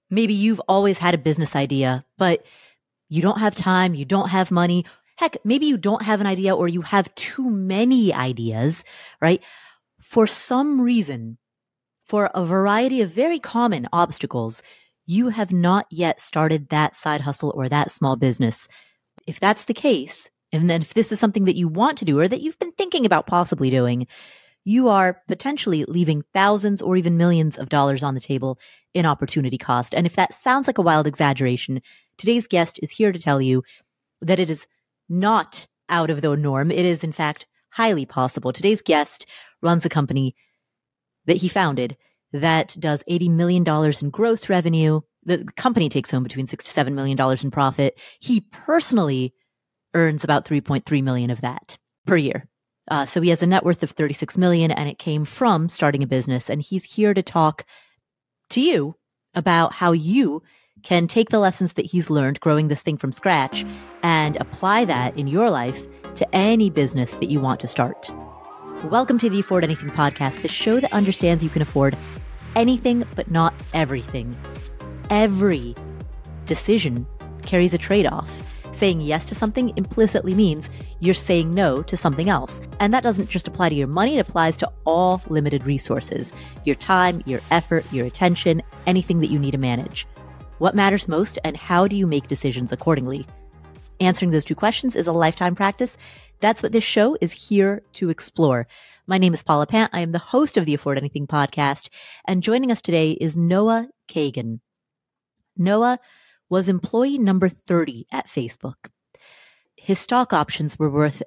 Maybe you've always had a business idea, but you don't have time, you don't have money. Heck, maybe you don't have an idea or you have too many ideas, right? For some reason, for a variety of very common obstacles, you have not yet started that side hustle or that small business. If that's the case, and then if this is something that you want to do or that you've been thinking about possibly doing, you are potentially leaving thousands or even millions of dollars on the table in opportunity cost. And if that sounds like a wild exaggeration, today's guest is here to tell you that it is not out of the norm. It is, in fact, highly possible. Today's guest runs a company that he founded that does $80 million in gross revenue. The company takes home between $6 to $7 million in profit. He personally earns about $3.3 million of that per year. So he has a net worth of $36 million, and it came from starting a business. And he's here to talk to you about how you can take the lessons that he's learned growing this thing from scratch and apply that in your life to any business that you want to start. Welcome to the Afford Anything podcast, the show that understands you can afford anything but not everything. Every decision carries a trade-off. Saying yes to something implicitly means you're saying no to something else. And that doesn't just apply to your money, it applies to all limited resources. Your time, your effort, your attention, anything that you need to manage. What matters most and how do you make decisions accordingly? Answering those two questions is a lifetime practice. That's what this show is here to explore. My name is Paula Pant. I am the host of the Afford Anything podcast. And joining us today is Noah Kagan. Noah was employee number 30 at Facebook. His stock options were worth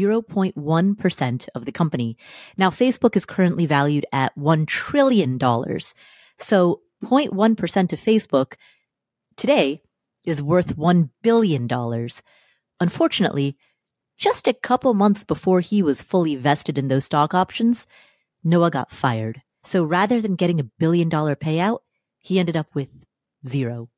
0.1% of the company. Now, Facebook is currently valued at $1 trillion. So 0.1% of Facebook today is worth $1 billion. Unfortunately, just a couple months before he was fully vested in those stock options, Noah got fired. So rather than getting $1 billion payout, he ended up with zero.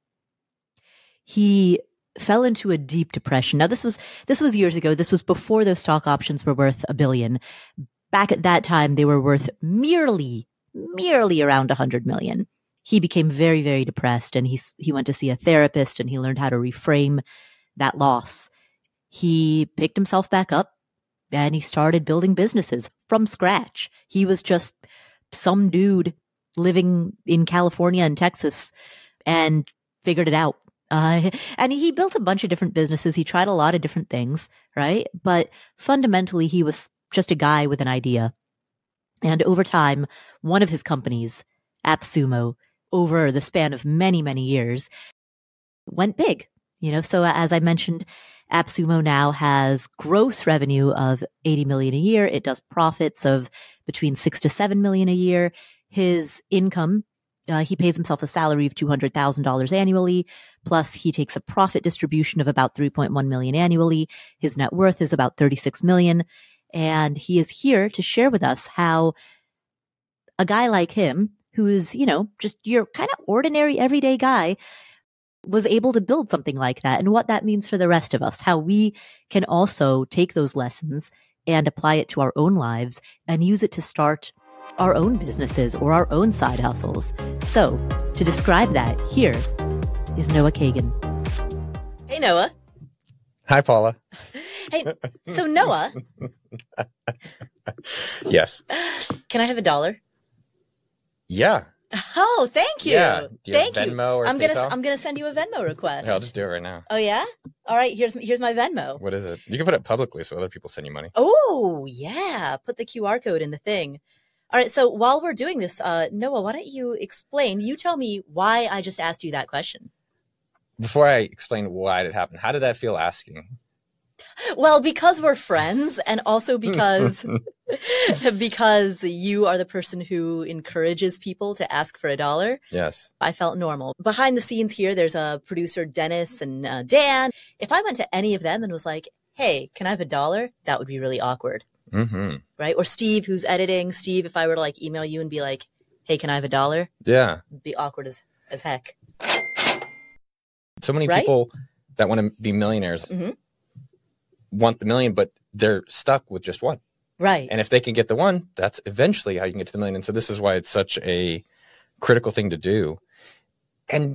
He fell into a deep depression. Now, this was years ago. This was before those stock options were worth $1 billion. Back at that time, they were worth merely around $100 million. He became very, very depressed, and he went to see a therapist, and he learned how to reframe that loss. He picked himself back up, and he started building businesses from scratch. He was just some dude living in California and Texas and figured it out. And he built a bunch of different businesses. He tried a lot of different things, right? But fundamentally, he was just a guy with an idea. And over time, one of his companies, AppSumo, over the span of many, many years, went big. So as I mentioned, AppSumo now has gross revenue of $80 million a year. It does profits of between $6 to $7 million a year. His income, he pays himself a salary of $200,000 annually, plus he takes a profit distribution of about $3.1 million annually. His net worth is about $36 million. And he is here to share with us how a guy like him, who is, just your kind of ordinary everyday guy, was able to build something like that and what that means for the rest of us, how we can also take those lessons and apply it to our own lives and use it to start our own businesses or our own side hustles. So to describe that, here is Noah Kagan. Hey, Noah. Hi, Paula. Hey, so Noah. Yes. Can I have $1? Yeah. Oh, thank you. Yeah. Do you thank have Venmo you. or I'm PayPal? gonna send you a Venmo request. Yeah, I'll just do it right now. Oh yeah? All right, here's my Venmo. What is it? You can put it publicly so other people send you money. Oh, yeah. Put the QR code in the thing. All right, so while we're doing this, Noah, why don't you explain? You tell me why I just asked you that question. Before I explain why it happened, how did that feel asking? Well, because we're friends, and also because you are the person who encourages people to ask for $1. Yes. I felt normal. Behind the scenes here, there's a producer, Dennis and Dan. If I went to any of them and was like, hey, can I have $1? That would be really awkward. Mm-hmm. Right? Or Steve, who's editing. Steve, if I were to email you and be like, hey, can I have $1? Yeah. It'd be awkward as heck. So many people that want to be millionaires want the million, but they're stuck with just one. Right. And if they can get the one, that's eventually how you can get to the million. And so this is why it's such a critical thing to do. And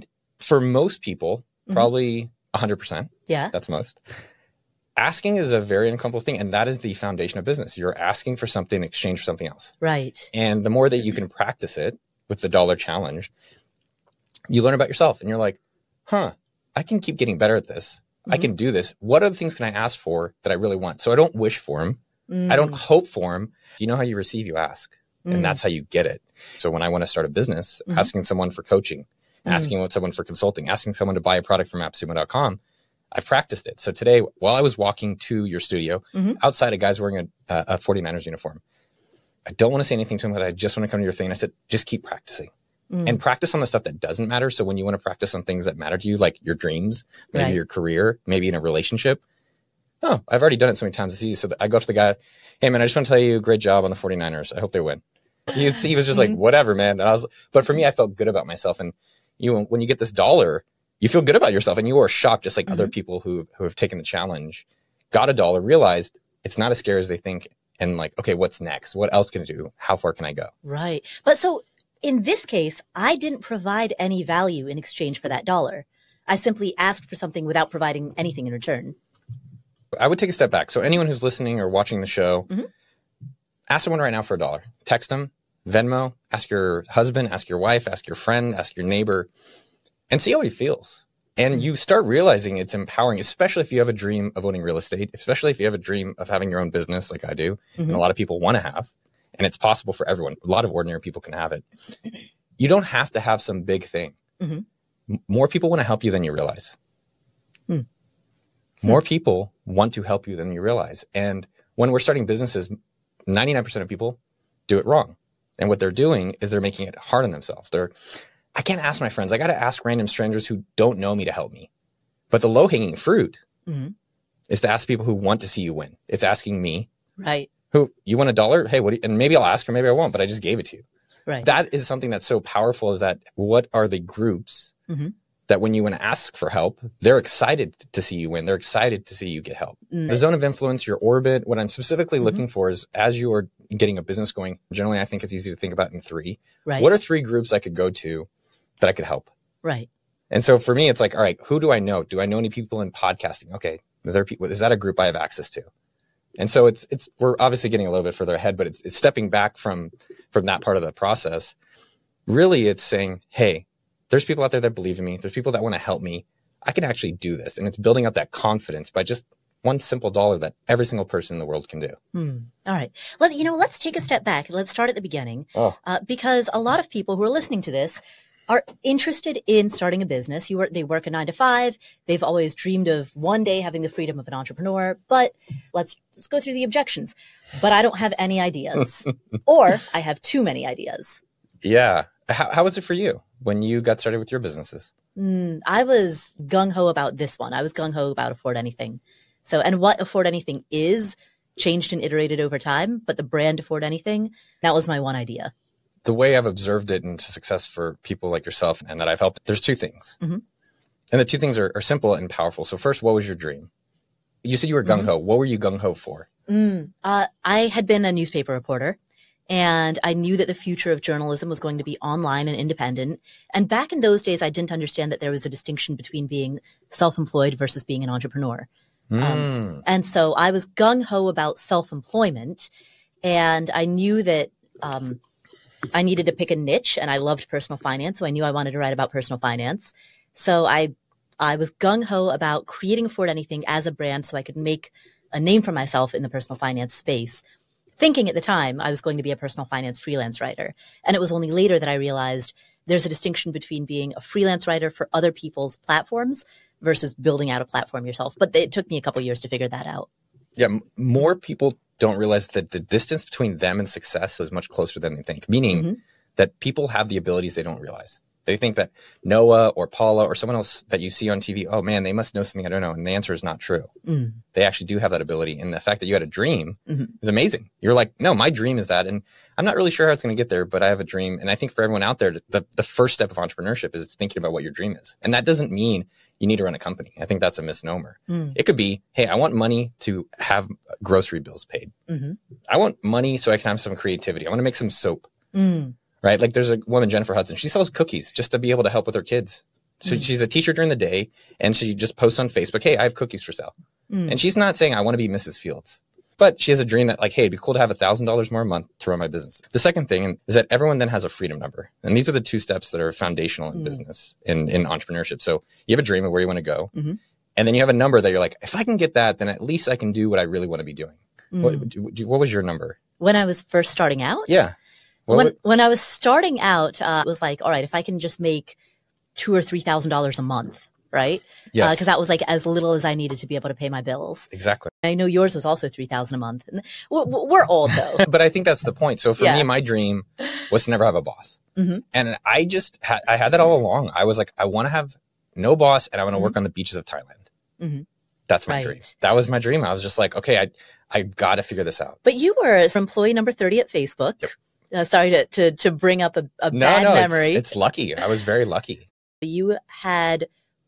for most people, probably 100%. Yeah. That's most. Asking is a very uncomfortable thing. And that is the foundation of business. You're asking for something in exchange for something else. Right. And the more that you can practice it with the dollar challenge, you learn about yourself and you're like, I can keep getting better at this. I can do this. What other things can I ask for that I really want? So I don't wish for them. I don't hope for them. You know how you receive, you ask. And that's how you get it. So when I want to start a business, asking someone for coaching, asking someone for consulting, asking someone to buy a product from appsumo.com, I've practiced it. So today, while I was walking to your studio, outside a guy's wearing a 49ers uniform. I don't want to say anything to him, but I just want to come to your thing. And I said, just keep practicing. And practice on the stuff that doesn't matter. So when you want to practice on things that matter to you, like your dreams, maybe your career, maybe in a relationship. Oh, I've already done it so many times. It's easy. So I go to the guy, hey man, I just want to tell you, great job on the 49ers. I hope they win. He was just like, whatever, man. And but for me, I felt good about myself. And when you get this dollar, you feel good about yourself, and you are shocked, just like other people who have taken the challenge, got a dollar, realized it's not as scary as they think. And like, okay, what's next? What else can I do? How far can I go? Right. But so in this case, I didn't provide any value in exchange for that dollar. I simply asked for something without providing anything in return. I would take a step back. So anyone who's listening or watching the show, ask someone right now for $1. Text them, Venmo, ask your husband, ask your wife, ask your friend, ask your neighbor, and see how he feels. And you start realizing it's empowering, especially if you have a dream of owning real estate, especially if you have a dream of having your own business like I do, and a lot of people want to have. And it's possible for everyone. A lot of ordinary people can have it. You don't have to have some big thing. More people want to help you than you realize. More people want to help you than you realize. And when we're starting businesses, 99% of people do it wrong. And what they're doing is they're making it hard on themselves. I can't ask my friends. I got to ask random strangers who don't know me to help me. But the low-hanging fruit is to ask people who want to see you win. It's asking me. Right. Who, you want $1? Hey, and maybe I'll ask or maybe I won't, but I just gave it to you. Right. That is something that's so powerful, is that what are the groups that when you want to ask for help, they're excited to see you win. They're excited to see you get help. The zone of influence, your orbit, what I'm specifically looking for is as you are getting a business going, generally, I think it's easy to think about in 3. Right. What are 3 groups I could go to that I could help? Right. And so for me, it's like, all right, who do I know? Do I know any people in podcasting? Okay. Is that a group I have access to? And so we're obviously getting a little bit further ahead, but it's stepping back from that part of the process. Really, it's saying, hey, there's people out there that believe in me. There's people that want to help me. I can actually do this. And it's building up that confidence by just one simple $1 that every single person in the world can do. All right. Let's take a step back. Let's start at the beginning. Because a lot of people who are listening to this are interested in starting a business. They work a 9 to 5. They've always dreamed of one day having the freedom of an entrepreneur. But let's go through the objections. But I don't have any ideas, or I have too many ideas. Yeah. How was it for you when you got started with your businesses? I was gung-ho about this one. I was gung-ho about Afford Anything. So, and what Afford Anything is changed and iterated over time, but the brand Afford Anything, that was my one idea. The way I've observed it into success for people like yourself and that I've helped, there's 2 things. And the 2 things are simple and powerful. So first, what was your dream? You said you were gung-ho. What were you gung-ho for? I had been a newspaper reporter, and I knew that the future of journalism was going to be online and independent. And back in those days, I didn't understand that there was a distinction between being self-employed versus being an entrepreneur. And so I was gung-ho about self-employment, and I knew that I needed to pick a niche, and I loved personal finance. So I knew I wanted to write about personal finance. So I was gung-ho about creating Afford Anything as a brand so I could make a name for myself in the personal finance space, thinking at the time I was going to be a personal finance freelance writer. And it was only later that I realized there's a distinction between being a freelance writer for other people's platforms versus building out a platform yourself. But it took me a couple of years to figure that out. Yeah, more people don't realize that the distance between them and success is much closer than they think, meaning that people have the abilities they don't realize. They think that Noah or Paula or someone else that you see on TV, oh man, they must know something I don't know. And the answer is not true. They actually do have that ability. And the fact that you had a dream is amazing. You're like, no, my dream is that. And I'm not really sure how it's going to get there, but I have a dream. And I think for everyone out there, the first step of entrepreneurship is thinking about what your dream is. And that doesn't mean you need to run a company. I think that's a misnomer. It could be, hey, I want money to have grocery bills paid. I want money so I can have some creativity. I want to make some soap. Right? Like there's a woman, Jennifer Hudson, she sells cookies just to be able to help with her kids. So she's a teacher during the day, and she just posts on Facebook, hey, I have cookies for sale. And she's not saying I want to be Mrs. Fields, but she has a dream that like, hey, it'd be cool to have $1,000 more a month to run my business. The second thing is that everyone then has a freedom number. And these are the two steps that are foundational in business, in entrepreneurship. So you have a dream of where you want to go. And then you have a number that you're like, if I can get that, then at least I can do what I really want to be doing. What was your number? When I was first starting out? Yeah. When I was starting out, it was like, all right, if I can just make $2,000 or $3,000 a month, right? Yes. Because that was like as little as I needed to be able to pay my bills. Exactly. I know yours was also $3,000 a month. We're old though. But I think that's the point. So for me, my dream was to never have a boss. And I just I had that all along. I was like, I want to have no boss, and I want to work on the beaches of Thailand. That's my dream. That was my dream. I was just like, okay, I got to figure this out. But you were employee number 30 at Facebook. Yep. Sorry to bring up a bad memory. It's lucky. I was very lucky. You had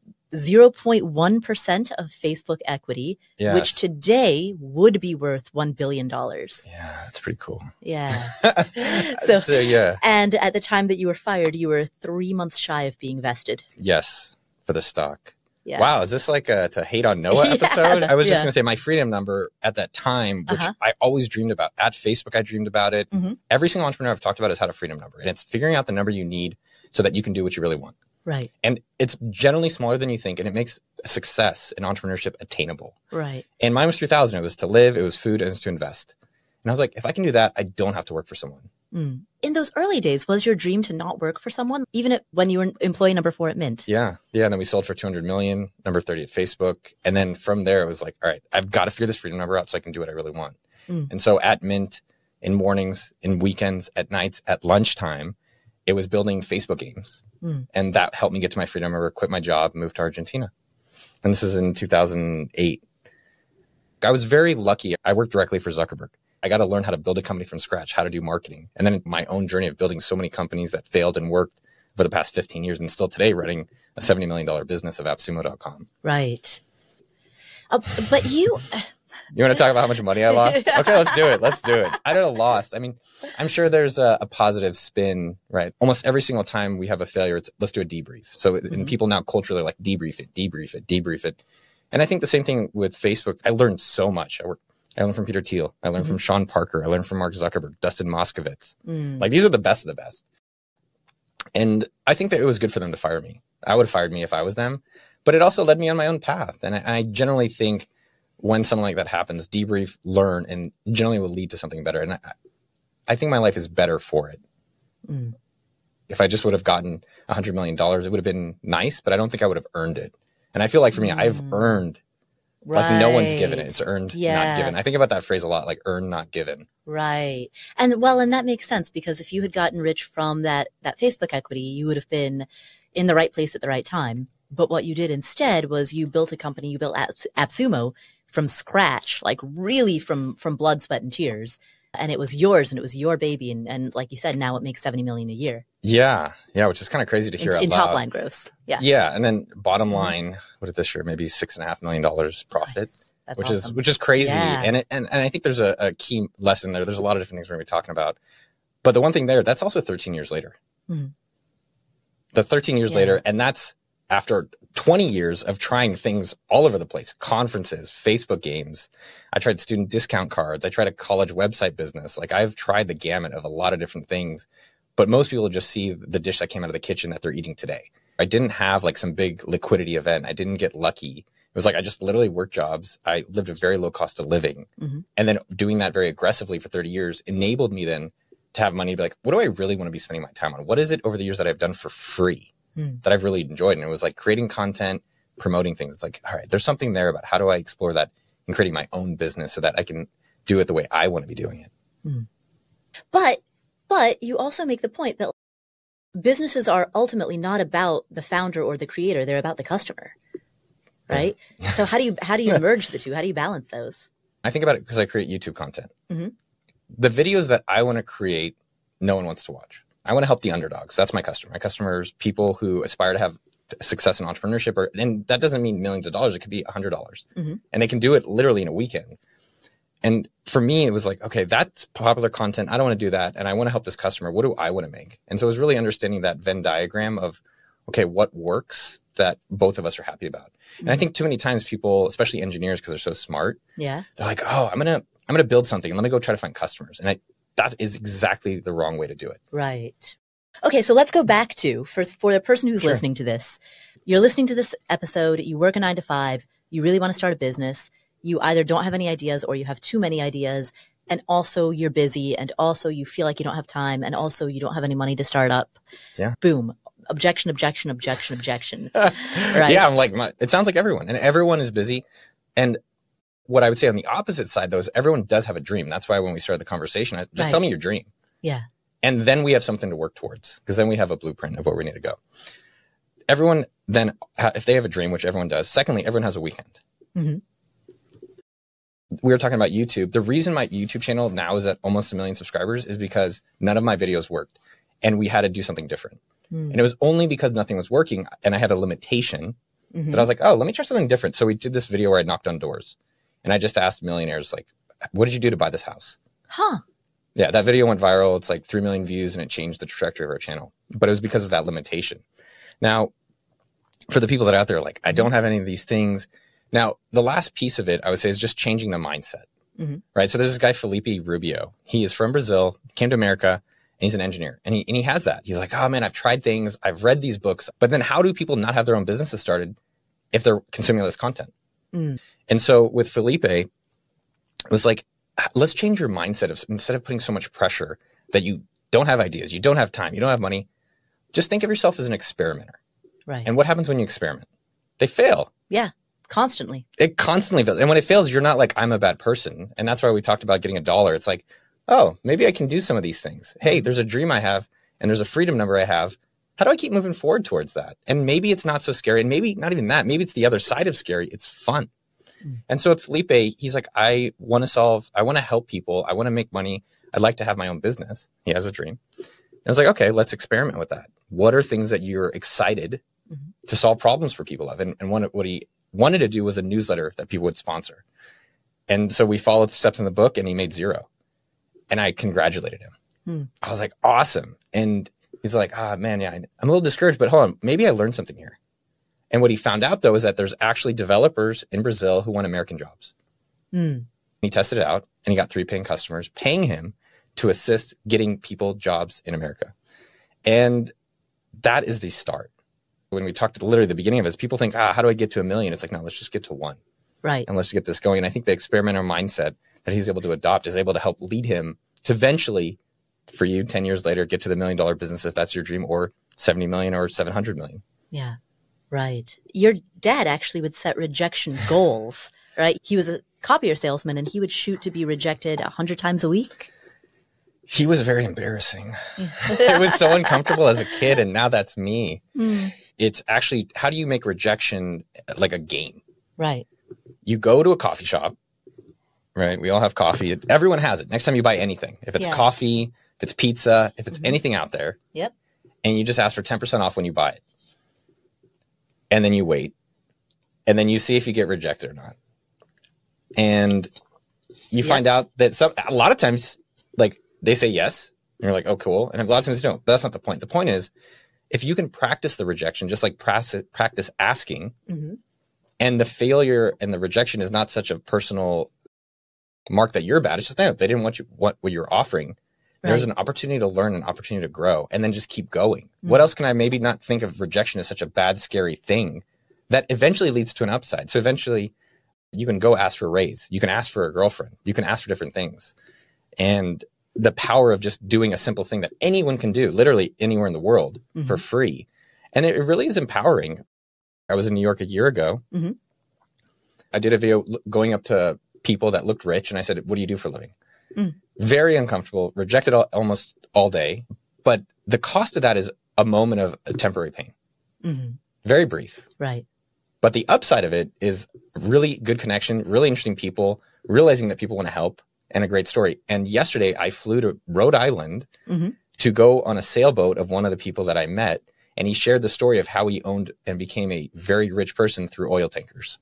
0.1% of Facebook equity, which today would be worth $1 billion. Yeah, that's pretty cool. Yeah. So yeah. And at the time that you were fired, you were 3 months shy of being vested. Yes, for the stock. Yeah. Wow, is this like a to hate on Noah episode? I was just going to say my freedom number at that time, which I always dreamed about. At Facebook, I dreamed about it. Every single entrepreneur I've talked about has had a freedom number. And it's figuring out the number you need so that you can do what you really want. Right. And it's generally smaller than you think, and it makes success in entrepreneurship attainable. Right. And mine was 3,000. It was to live, it was food, and it was to invest. And I was like, if I can do that, I don't have to work for someone. In those early days, was your dream to not work for someone, even when you were employee number 4 at Mint? Yeah. And then we sold for 200 million, number 30 at Facebook. And then from there, it was like, all right, I've got to figure this freedom number out so I can do what I really want. And so at Mint, in mornings, in weekends, at nights, at lunchtime, it was building Facebook games. And that helped me get to my freedom number, quit my job, move to Argentina. And this is in 2008. I was very lucky. I worked directly for Zuckerberg. I got to learn how to build a company from scratch, how to do marketing. And then my own journey of building so many companies that failed and worked for the past 15 years and still today running a $70 million business of AppSumo.com. Right. But you want to talk about how much money I lost? Okay, let's do it. I don't know, lost. I mean, I'm sure there's a positive spin, right? Almost every single time we have a failure, it's let's do a debrief. So and people now culturally like debrief it. And I think the same thing with Facebook. I learned so much. I learned from Peter Thiel. I learned from Sean Parker. I learned from Mark Zuckerberg, Dustin Moskovitz. Like these are the best of the best. And I think that it was good for them to fire me. I would have fired me if I was them, but it also led me on my own path. And I generally think when something like that happens, debrief, learn, and generally will lead to something better. And I think my life is better for it. If I just would have gotten $100 million, it would have been nice, but I don't think I would have earned it. And I feel like for me, I've earned. Like no one's given it. It's earned, not given. I think about that phrase a lot, like earn, not given. Right. And that makes sense because if you had gotten rich from that Facebook equity, you would have been in the right place at the right time. But what you did instead was you built a company, you built AppSumo from scratch, like really from blood, sweat, and tears. And it was yours and it was your baby. And like you said, now it makes $70 million a year. Yeah. Yeah. Which is kind of crazy to hear out loud. In top line gross. Yeah. Yeah. And then bottom line, what did this year? Maybe $6.5 million profit, That's which awesome. which is crazy. Yeah. And I think there's a key lesson there. There's a lot of different things we're going to be talking about. But the one thing there, that's also 13 years later. The 13 years later. And that's after 20 years of trying things all over the place, conferences, Facebook games. I tried student discount cards. I tried a college website business. Like I've tried the gamut of a lot of different things, but most people just see the dish that came out of the kitchen that they're eating today. I didn't have like some big liquidity event. I didn't get lucky. It was like, I just literally worked jobs. I lived a very low cost of living. And then doing that very aggressively for 30 years enabled me then to have money to be like, what do I really want to be spending my time on? What is it over the years that I've done for free that I've really enjoyed? And it was like creating content, promoting things. It's like, all right, there's something there about how do I explore that in creating my own business so that I can do it the way I want to be doing it. But you also make the point that businesses are ultimately not about the founder or the creator. They're about the customer, right? So how do you merge the two? How do you balance those? I think about it because I create YouTube content. The videos that I want to create, no one wants to watch. I want to help the underdogs. That's my customer. My customers, people who aspire to have success in entrepreneurship, and that doesn't mean millions of dollars. It could be $100, and they can do it literally in a weekend. And for me, it was like, okay, that's popular content. I don't want to do that. And I want to help this customer. What do I want to make? And so it was really understanding that Venn diagram of okay, what works that both of us are happy about? And I think too many times people, especially engineers, because they're so smart, they're like, oh, I'm gonna build something and let me go try to find customers. And that is exactly the wrong way to do it. Right. Okay, so let's go back to, for the person who's listening to this, you're listening to this episode, you work a 9 to 5, you really want to start a business, you either don't have any ideas or you have too many ideas, and also you're busy, and also you feel like you don't have time, and also you don't have any money to start up. Yeah. Boom. Objection, objection, objection, objection. Right. Yeah, I'm like, it sounds like everyone, and everyone is busy. And what I would say on the opposite side, though, is everyone does have a dream. That's why when we started the conversation, just tell me your dream. Yeah. And then we have something to work towards, because then we have a blueprint of where we need to go. Everyone then, if they have a dream, which everyone does, secondly, everyone has a weekend. Mm-hmm. We were talking about YouTube. The reason my YouTube channel now is at almost 1 million subscribers is because none of my videos worked and we had to do something different. And it was only because nothing was working and I had a limitation that I was like, oh, let me try something different. So we did this video where I knocked on doors and I just asked millionaires, like, what did you do to buy this house? Huh. Yeah, that video went viral. It's like 3 million views and it changed the trajectory of our channel. But it was because of that limitation. Now, for the people that are out there, like, I don't have any of these things. Now, the last piece of it, I would say, is just changing the mindset, right? So there's this guy, Felipe Rubio. He is from Brazil, came to America, and he's an engineer. And he has that. He's like, oh man, I've tried things. I've read these books. But then how do people not have their own businesses started if they're consuming this content? And so with Felipe, it was like, let's change your mindset. Instead of putting so much pressure that you don't have ideas, you don't have time, you don't have money, just think of yourself as an experimenter. Right. And what happens when you experiment? They fail. Yeah. Constantly. It constantly fails. And when it fails, you're not like, I'm a bad person. And that's why we talked about getting $1. It's like, oh, maybe I can do some of these things. Hey, there's a dream I have and there's a freedom number I have. How do I keep moving forward towards that? And maybe it's not so scary. And maybe not even that. Maybe it's the other side of scary. It's fun. And so with Felipe, he's like, I want to help people. I want to make money. I'd like to have my own business. He has a dream. And I was like, okay, let's experiment with that. What are things that you're excited to solve problems for people of? And what he wanted to do was a newsletter that people would sponsor. And so we followed the steps in the book and he made 0. And I congratulated him. I was like, awesome. And he's like, man, yeah, I'm a little discouraged, but hold on, maybe I learned something here. And what he found out, though, is that there's actually developers in Brazil who want American jobs. He tested it out and he got 3 paying customers paying him to assist getting people jobs in America. And that is the start. When we talked at literally the beginning of this, people think, how do I get to 1 million? It's like, no, let's just get to 1. Right. And let's get this going. And I think the experimenter mindset that he's able to adopt is able to help lead him to eventually, for you, 10 years later, get to the $1 million business if that's your dream, or 70 million or 700 million. Yeah. Right. Your dad actually would set rejection goals, right? He was a copier salesman and he would shoot to be rejected 100 times a week. He was very embarrassing. It was so uncomfortable as a kid. And now that's me. It's actually, how do you make rejection like a game? Right. You go to a coffee shop, right? We all have coffee. Everyone has it. Next time you buy anything, if it's coffee, if it's pizza, if it's anything out there, and you just ask for 10% off when you buy it. And then you wait, and then you see if you get rejected or not. And you find out that a lot of times, like, they say yes, and you're like, oh, cool. And a lot of times they don't. But that's not the point. The point is, if you can practice the rejection, just like practice asking, and the failure and the rejection is not such a personal mark that you're bad. It's just, no, they didn't want what you're offering. Right. There's an opportunity to learn, an opportunity to grow, and then just keep going. What else can I maybe not think of rejection as such a bad, scary thing that eventually leads to an upside? So eventually you can go ask for a raise. You can ask for a girlfriend. You can ask for different things. And the power of just doing a simple thing that anyone can do, literally anywhere in the world for free. And it really is empowering. I was in New York a year ago. I did a video going up to people that looked rich. And I said, what do you do for a living? Very uncomfortable, rejected almost all day. But the cost of that is a moment of a temporary pain. Very brief. Right. But the upside of it is really good connection, really interesting people, realizing that people want to help, and a great story. And yesterday I flew to Rhode Island to go on a sailboat of one of the people that I met. And he shared the story of how he owned and became a very rich person through oil tankers.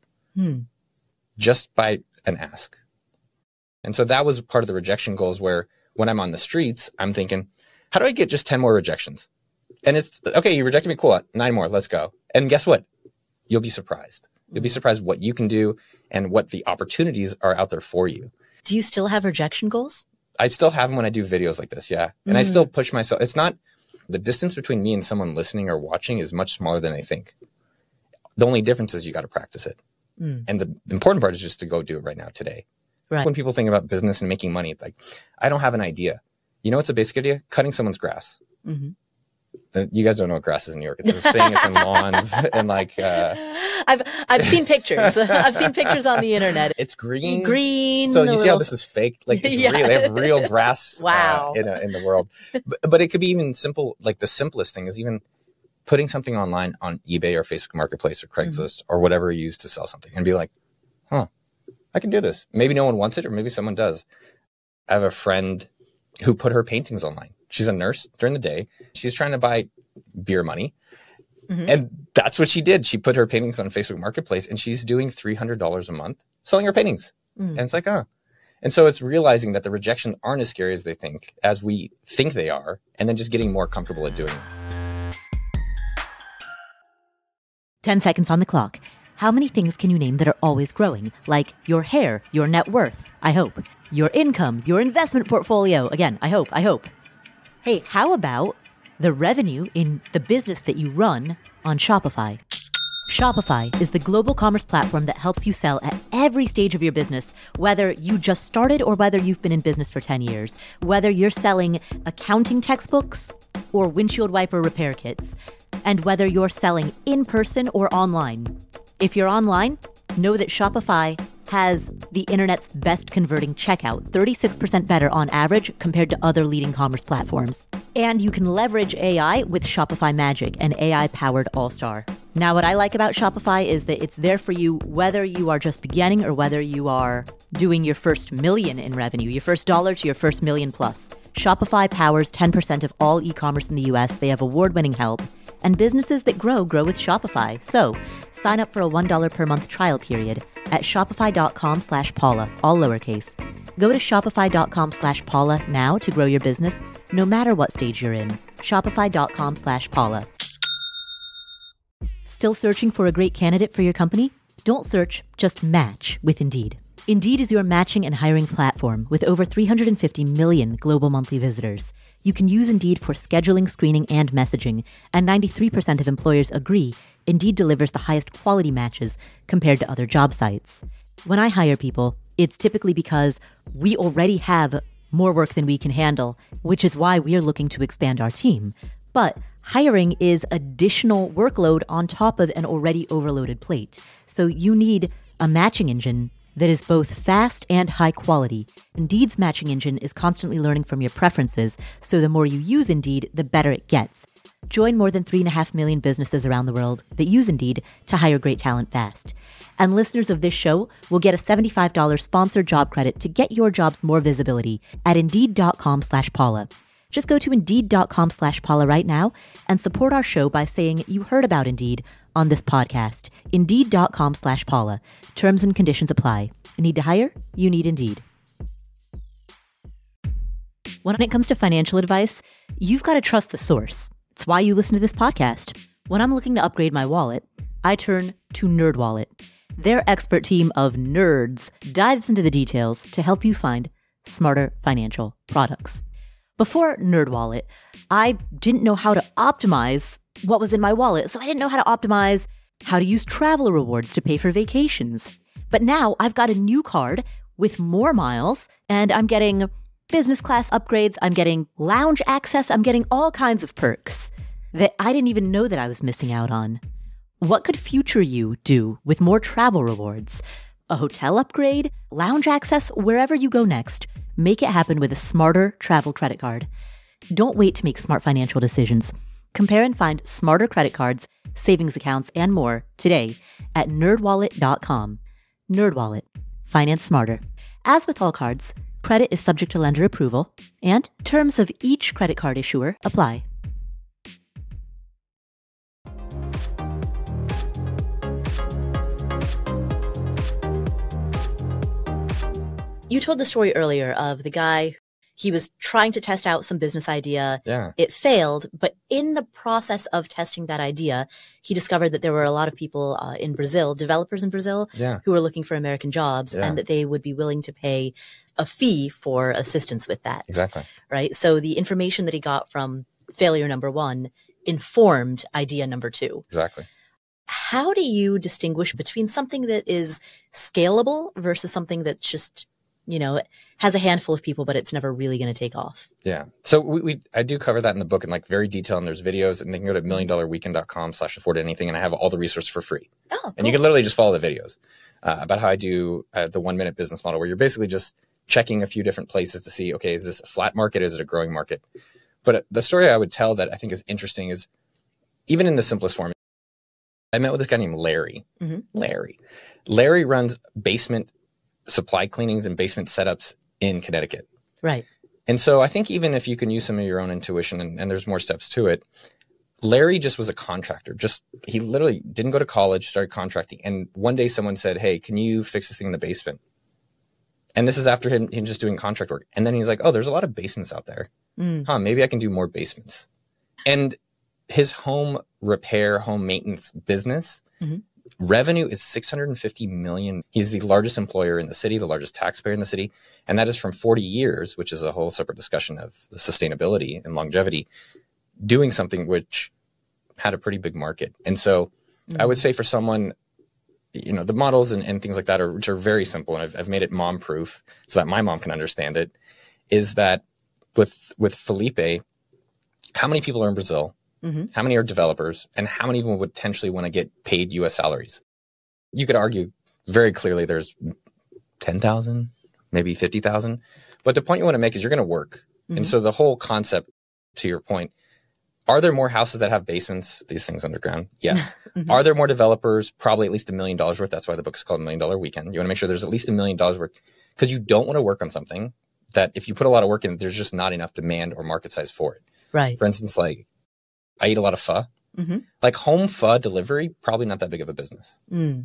Just by an ask. And so that was part of the rejection goals, where when I'm on the streets, I'm thinking, how do I get just 10 more rejections? And it's okay. You rejected me. Cool. 9 more. Let's go. And guess what? You'll be surprised. You'll be surprised what you can do and what the opportunities are out there for you. Do you still have rejection goals? I still have them when I do videos like this. Yeah. And I still push myself. It's not the distance between me and someone listening or watching is much smaller than they think. The only difference is you got to practice it. And the important part is just to go do it right now today. Right. When people think about business and making money, it's like, I don't have an idea. You know what's a basic idea? Cutting someone's grass. You guys don't know what grass is in New York. It's this thing. It's in lawns and like. I've seen pictures. I've seen pictures on the internet. It's green. Green. So you see how this is fake? Like it's real. They have real grass. Wow. In the world, but it could be even simple. Like the simplest thing is even putting something online on eBay or Facebook Marketplace or Craigslist or whatever you use to sell something, and be like, "Huh, I can do this." Maybe no one wants it, or maybe someone does. I have a friend who put her paintings online. She's a nurse during the day. She's trying to buy beer money. And that's what she did. She put her paintings on Facebook Marketplace and she's doing $300 a month selling her paintings. And it's like, oh. And so it's realizing that the rejections aren't as scary as we think they are, and then just getting more comfortable at doing it. 10 seconds on the clock. How many things can you name that are always growing? Like your hair, your net worth, I hope. Your income, your investment portfolio. Again, I hope. Hey, how about the revenue in the business that you run on Shopify? Shopify is the global commerce platform that helps you sell at every stage of your business, whether you just started or whether you've been in business for 10 years, whether you're selling accounting textbooks or windshield wiper repair kits, and whether you're selling in person or online. If you're online, know that Shopify has the internet's best converting checkout, 36% better on average compared to other leading commerce platforms. And you can leverage AI with Shopify Magic, an AI-powered all-star. Now, what I like about Shopify is that it's there for you whether you are just beginning or whether you are doing your first million in revenue, your first dollar to your first million plus. Shopify powers 10% of all e-commerce in the US. They have award-winning help. And businesses that grow with Shopify. So sign up for a $1 per month trial period at shopify.com/Paula, all lowercase. Go to shopify.com/Paula now to grow your business, no matter what stage you're in. Shopify.com/Paula. Still searching for a great candidate for your company? Don't search, just match with Indeed. Indeed is your matching and hiring platform with over 350 million global monthly visitors. You can use Indeed for scheduling, screening, and messaging, and 93% of employers agree Indeed delivers the highest quality matches compared to other job sites. When I hire people, it's typically because we already have more work than we can handle, which is why we are looking to expand our team. But hiring is additional workload on top of an already overloaded plate. So you need a matching engine that is both fast and high quality. Indeed's matching engine is constantly learning from your preferences, so the more you use Indeed, the better it gets. Join more than 3.5 million businesses around the world that use Indeed to hire great talent fast. And listeners of this show will get a $75 sponsored job credit to get your jobs more visibility at Indeed.com/Paula. Just go to Indeed.com/Paula right now and support our show by saying you heard about Indeed on this podcast. Indeed.com/Paula. Terms and conditions apply. Need to hire? You need Indeed. When it comes to financial advice, you've got to trust the source. It's why you listen to this podcast. When I'm looking to upgrade my wallet, I turn to NerdWallet. Their expert team of nerds dives into the details to help you find smarter financial products. Before NerdWallet, I didn't know how to optimize what was in my wallet, so I didn't know how to optimize how to use travel rewards to pay for vacations. But now I've got a new card with more miles, and I'm getting business class upgrades, I'm getting lounge access, I'm getting all kinds of perks that I didn't even know that I was missing out on. What could future you do with more travel rewards? A hotel upgrade, lounge access, wherever you go next. Make it happen with a smarter travel credit card. Don't wait to make smart financial decisions. Compare and find smarter credit cards, savings accounts, and more today at nerdwallet.com. NerdWallet. Finance smarter. As with all cards, credit is subject to lender approval, and terms of each credit card issuer apply. You told the story earlier of the guy He was trying to test out some business idea. Yeah. It failed, but in the process of testing that idea, he discovered that there were a lot of people in Brazil, developers in Brazil, Yeah. who were looking for American jobs, Yeah. and that they would be willing to pay a fee for assistance with that. Exactly. Right? So the information that he got from failure number 1 informed idea number 2. Exactly. How do you distinguish between something that is scalable versus something that's just, has a handful of people, but it's never really going to take off? Yeah. So I do cover that in the book in like very detail, and there's videos, and they can go to milliondollarweekend.com/affordanything, and I have all the resources for free. Oh, cool. And you can literally just follow the videos about how I do the 1-minute business model, where you're basically just checking a few different places to see, okay, is this a flat market? Is it a growing market? But the story I would tell that I think is interesting is, even in the simplest form, I met with this guy named Larry. Mm-hmm. Larry runs basement supply cleanings and basement setups in Connecticut. Right. And so I think even if you can use some of your own intuition, and there's more steps to it, Larry just was a contractor. He literally didn't go to college, started contracting. And one day someone said, hey, can you fix this thing in the basement? And this is after him just doing contract work. And then he's like, oh, there's a lot of basements out there. Maybe I can do more basements. And his home repair, home maintenance business revenue is $650 million. He's the largest employer in the city, the largest taxpayer in the city. And that is from 40 years, which is a whole separate discussion of sustainability and longevity, doing something which had a pretty big market. And so I would say for someone, the models and things like that which are very simple, and I've made it mom proof so that my mom can understand it, is that with Felipe, how many people are in Brazil? How many are developers, and how many of them would potentially want to get paid US salaries? You could argue very clearly there's 10,000, maybe 50,000. But the point you want to make is you're going to work. And so the whole concept, to your point, are there more houses that have basements, these things underground? Yes. Are there more developers? Probably at least $1 million worth. That's why the book's called $1 Million Weekend. You want to make sure there's at least $1 million worth, because you don't want to work on something that if you put a lot of work in, there's just not enough demand or market size for it. Right. For instance, like I eat a lot of pho. Like home pho delivery, probably not that big of a business.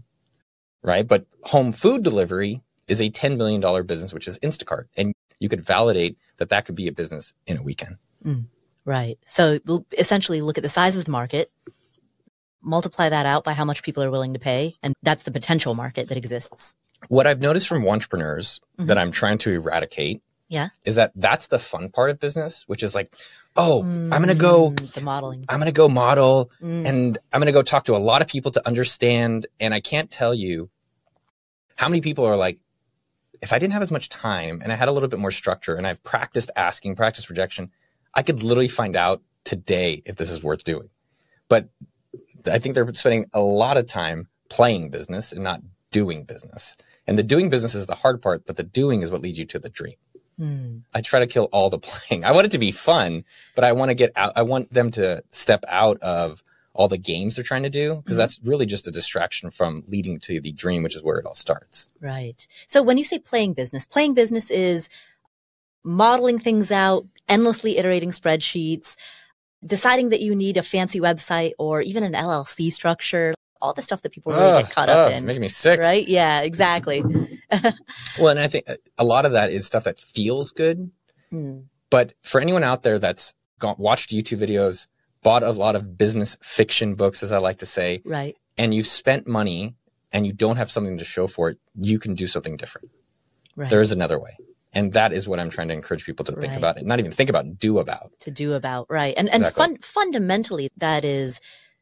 Right. But home food delivery is a $10 million business, which is Instacart. And you could validate that could be a business in a weekend. Right. So we'll essentially look at the size of the market, multiply that out by how much people are willing to pay. And that's the potential market that exists. What I've noticed from entrepreneurs that I'm trying to eradicate is that's the fun part of business, which is like, I'm going to go the modeling. I'm going to go model and I'm going to go talk to a lot of people to understand. And I can't tell you how many people are like, if I didn't have as much time and I had a little bit more structure and I've practiced asking, practiced rejection, I could literally find out today if this is worth doing. But I think they're spending a lot of time playing business and not doing business. And the doing business is the hard part, but the doing is what leads you to the dream. I try to kill all the playing. I want it to be fun, but I want to get out. I want them to step out of all the games they're trying to do, because that's really just a distraction from leading to the dream, which is where it all starts. Right. So when you say playing business is modeling things out, endlessly iterating spreadsheets, deciding that you need a fancy website or even an LLC structure, all the stuff that people really get caught up in. It's making me sick. Right? Yeah, exactly. Well, and I think a lot of that is stuff that feels good. But for anyone out there that's watched YouTube videos, bought a lot of business fiction books, as I like to say, right, and you've spent money and you don't have something to show for it, you can do something different. Right. There is another way. And that is what I'm trying to encourage people to think about. Not even think about, do about. To do about, right. And Exactly. Fundamentally, that is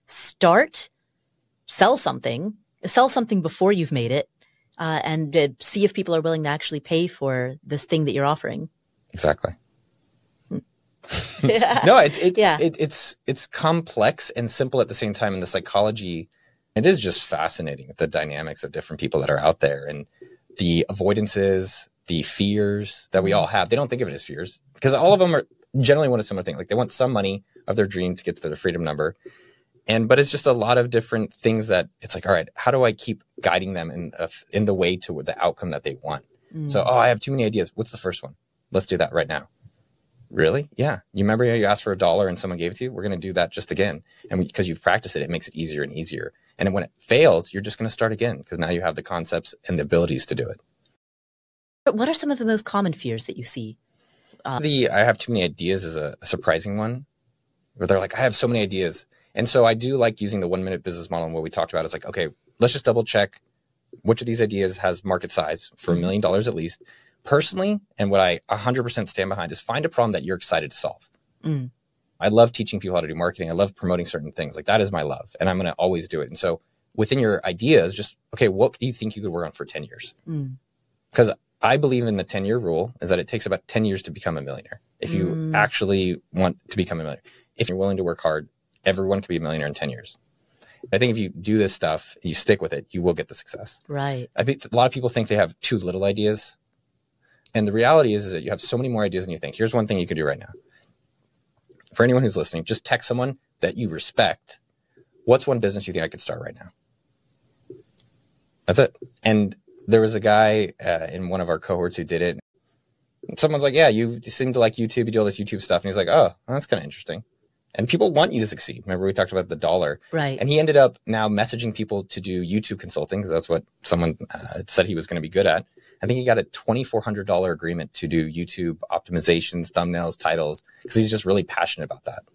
sell something before you've made it, and see if people are willing to actually pay for this thing that you're offering. Exactly. Yeah. No, it's complex and simple at the same time. In the psychology, it is just fascinating, the dynamics of different people that are out there and the avoidances, the fears that we all have. They don't think of it as fears because all of them are generally want a similar thing. Like they want some money of their dream to get to their freedom number. But it's just a lot of different things that it's like, all right, how do I keep guiding them in the way to the outcome that they want? So, I have too many ideas. What's the first one? Let's do that right now. Really? Yeah. You remember you asked for $1 and someone gave it to you? We're going to do that just again. And because you've practiced it, it makes it easier and easier. And when it fails, you're just going to start again because now you have the concepts and the abilities to do it. What are some of the most common fears that you see I have too many ideas is a surprising one, where they're like, I have so many ideas. And so I do like using the 1 minute business model. And what we talked about is like, okay, let's just double check which of these ideas has market size for $1 million at least. Personally, and what I 100% stand behind is find a problem that you're excited to solve. Mm. I love teaching people how to do marketing. I love promoting certain things. Like that is my love. And I'm going to always do it. And so within your ideas, just, okay, what do you think you could work on for 10 years? Because I believe in the 10-year rule is that it takes about 10 years to become a millionaire. If you actually want to become a millionaire, if you're willing to work hard, everyone can be a millionaire in 10 years. I think if you do this stuff, you stick with it, you will get the success. Right. I think a lot of people think they have too little ideas. And the reality is that you have so many more ideas than you think. Here's one thing you can do right now. For anyone who's listening, just text someone that you respect. What's one business you think I could start right now? That's it. And there was a guy in one of our cohorts who did it. Someone's like, yeah, you seem to like YouTube. You do all this YouTube stuff. And he's like, oh, well, that's kind of interesting. And people want you to succeed. Remember, we talked about the dollar. Right. And he ended up now messaging people to do YouTube consulting because that's what someone said he was going to be good at. I think he got a $2,400 agreement to do YouTube optimizations, thumbnails, titles, because he's just really passionate about that.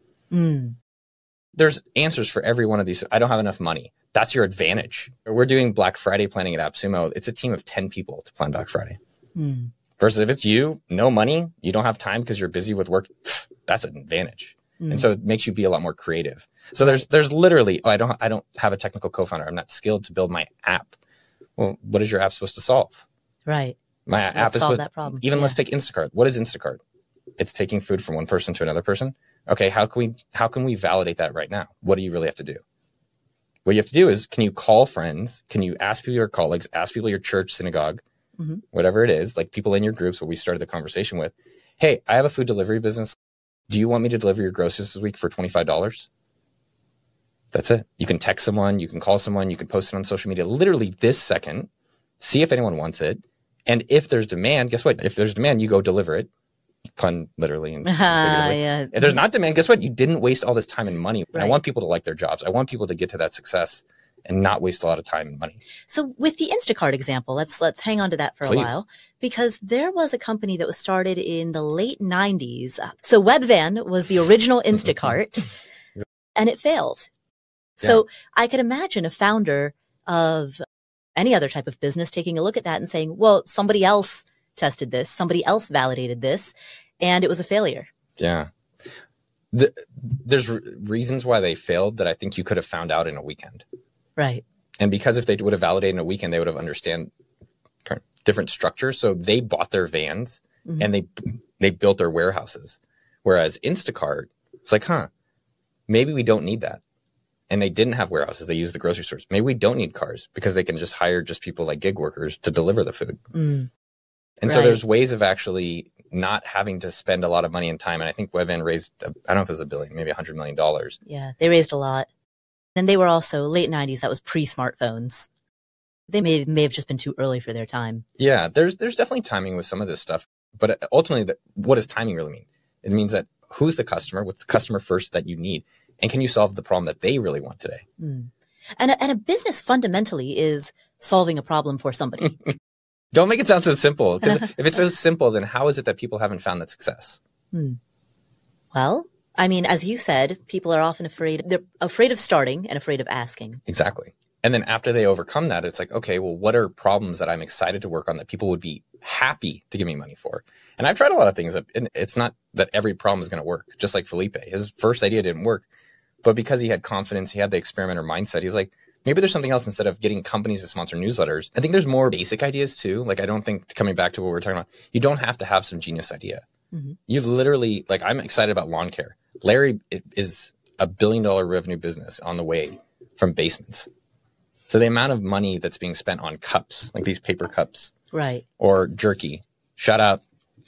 There's answers for every one of these. I don't have enough money. That's your advantage. We're doing Black Friday planning at AppSumo. It's a team of 10 people to plan Black Friday. Versus if it's you, no money, you don't have time because you're busy with work. That's an advantage. And so it makes you be a lot more creative. So there's literally, I don't have a technical co-founder. I'm not skilled to build my app. Well, what is your app supposed to solve? Right. My app is solve that problem. Even let's take Instacart. What is Instacart? It's taking food from one person to another person. Okay, how can we validate that right now? What do you really have to do? What you have to do is, can you call friends? Can you ask people, your colleagues, ask people, your church, synagogue, whatever it is, like people in your groups, what we started the conversation with. Hey, I have a food delivery business. Do you want me to deliver your groceries this week for $25? That's it. You can text someone, you can call someone, you can post it on social media literally this second, see if anyone wants it. And if there's demand, guess what? If there's demand, you go deliver it. Pun literally and figuratively. Yeah. If there's not demand, guess what? You didn't waste all this time and money. Right. I want people to like their jobs. I want people to get to that success and not waste a lot of time and money. So with the Instacart example, let's hang on to that for a while, because there was a company that was started in the late 90s. So Webvan was the original Instacart and it failed. So I could imagine a founder of any other type of business taking a look at that and saying, well, somebody else tested this, somebody else validated this, and it was a failure. Yeah. There's reasons why they failed that I think you could have found out in a weekend. Right. And because if they would have validated in a weekend, they would have understand different structures. So they bought their vans and they built their warehouses. Whereas Instacart, it's like, maybe we don't need that. And they didn't have warehouses. They used the grocery stores. Maybe we don't need cars because they can just hire just people like gig workers to deliver the food. And so there's ways of actually not having to spend a lot of money and time. And I think Webvan raised, I don't know if it was $1 billion, maybe $100 million. Yeah, they raised a lot. And they were also late 90s. That was pre-smartphones. They may have just been too early for their time. Yeah, there's definitely timing with some of this stuff. But ultimately, what does timing really mean? It means that who's the customer? What's the customer first that you need? And can you solve the problem that they really want today? And a business fundamentally is solving a problem for somebody. Don't make it sound so simple. Because if it's so simple, then how is it that people haven't found that success? Well, I mean, as you said, people are often afraid. They're afraid of starting and afraid of asking. Exactly. And then after they overcome that, it's like, okay, well, what are problems that I'm excited to work on that people would be happy to give me money for? And I've tried a lot of things. And it's not that every problem is going to work. Just like Felipe, his first idea didn't work. But because he had confidence, he had the experimenter mindset. He was like, maybe there's something else instead of getting companies to sponsor newsletters. I think there's more basic ideas too. Like, I don't think, coming back to what we're talking about, you don't have to have some genius idea. You literally, like, I'm excited about lawn care. Larry is $1 billion revenue business on the way from basements. So the amount of money that's being spent on cups, like these paper cups, right, or jerky, shout out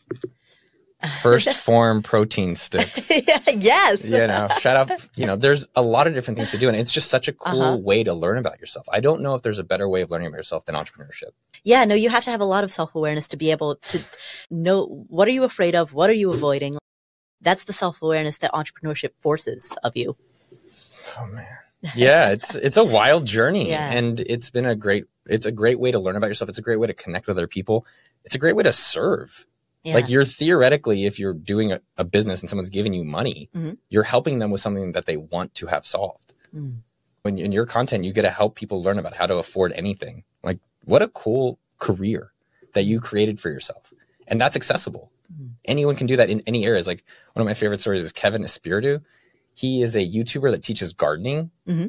First Form protein sticks. Yes. Shout out, there's a lot of different things to do. And it's just such a cool way to learn about yourself. I don't know if there's a better way of learning about yourself than entrepreneurship. Yeah, no, you have to have a lot of self-awareness to be able to know, what are you afraid of? What are you avoiding? That's the self-awareness that entrepreneurship forces of you. Oh man. Yeah, it's a wild journey. Yeah. And it's a great way to learn about yourself. It's a great way to connect with other people. It's a great way to serve. Yeah. Like you're theoretically, if you're doing a business and someone's giving you money, you're helping them with something that they want to have solved. When in your content, you get to help people learn about how to afford anything. Like what a cool career that you created for yourself. And that's accessible. Anyone can do that in any areas. Like one of my favorite stories is Kevin Espiritu. He is a YouTuber that teaches gardening. And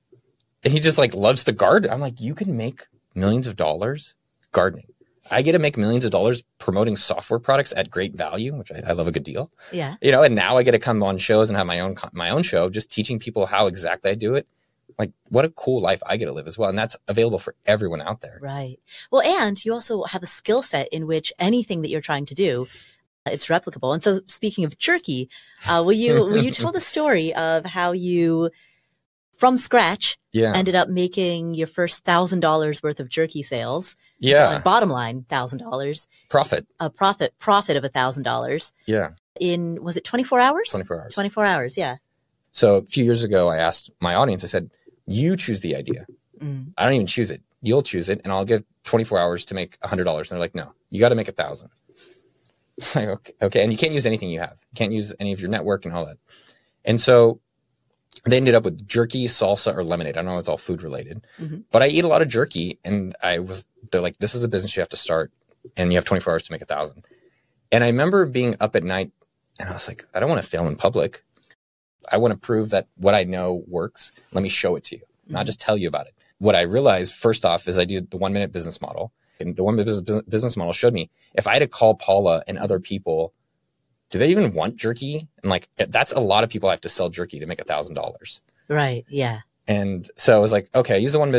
he just like loves to garden. I'm like, you can make millions of dollars gardening. I get to make millions of dollars promoting software products at great value, which I love a good deal. Yeah. You know, and now I get to come on shows and have my own show, just teaching people how exactly I do it. Like what a cool life I get to live as well. And that's available for everyone out there. Right. Well, and you also have a skill set in which anything that you're trying to do, it's replicable. And so speaking of jerky, will you tell the story of how you, from scratch, ended up making your first $1,000 worth of jerky sales? Bottom line, $1,000. Profit. A profit of $1,000. Yeah. In, was it 24 hours? 24 hours. 24 hours, yeah. So a few years ago, I asked my audience, I said, you choose the idea. I don't even choose it. You'll choose it. And I'll give 24 hours to make $100. And they're like, no, you got to make 1,000. It's like, okay. And you can't use anything you have. You can't use any of your network and all that. And so they ended up with jerky, salsa, or lemonade. I know it's all food related, but I eat a lot of jerky. And they're like, this is the business you have to start. And you have 24 hours to make 1,000. And I remember being up at night and I was like, I don't want to fail in public. I want to prove that what I know works. Let me show it to you, not just tell you about it. What I realized first off is I did the 1 minute business model. And the 1 minute business model showed me if I had to call Paula and other people, do they even want jerky? And like, that's a lot of people I have to sell jerky to make $1,000. Right. Yeah. And so I was like, okay, I use the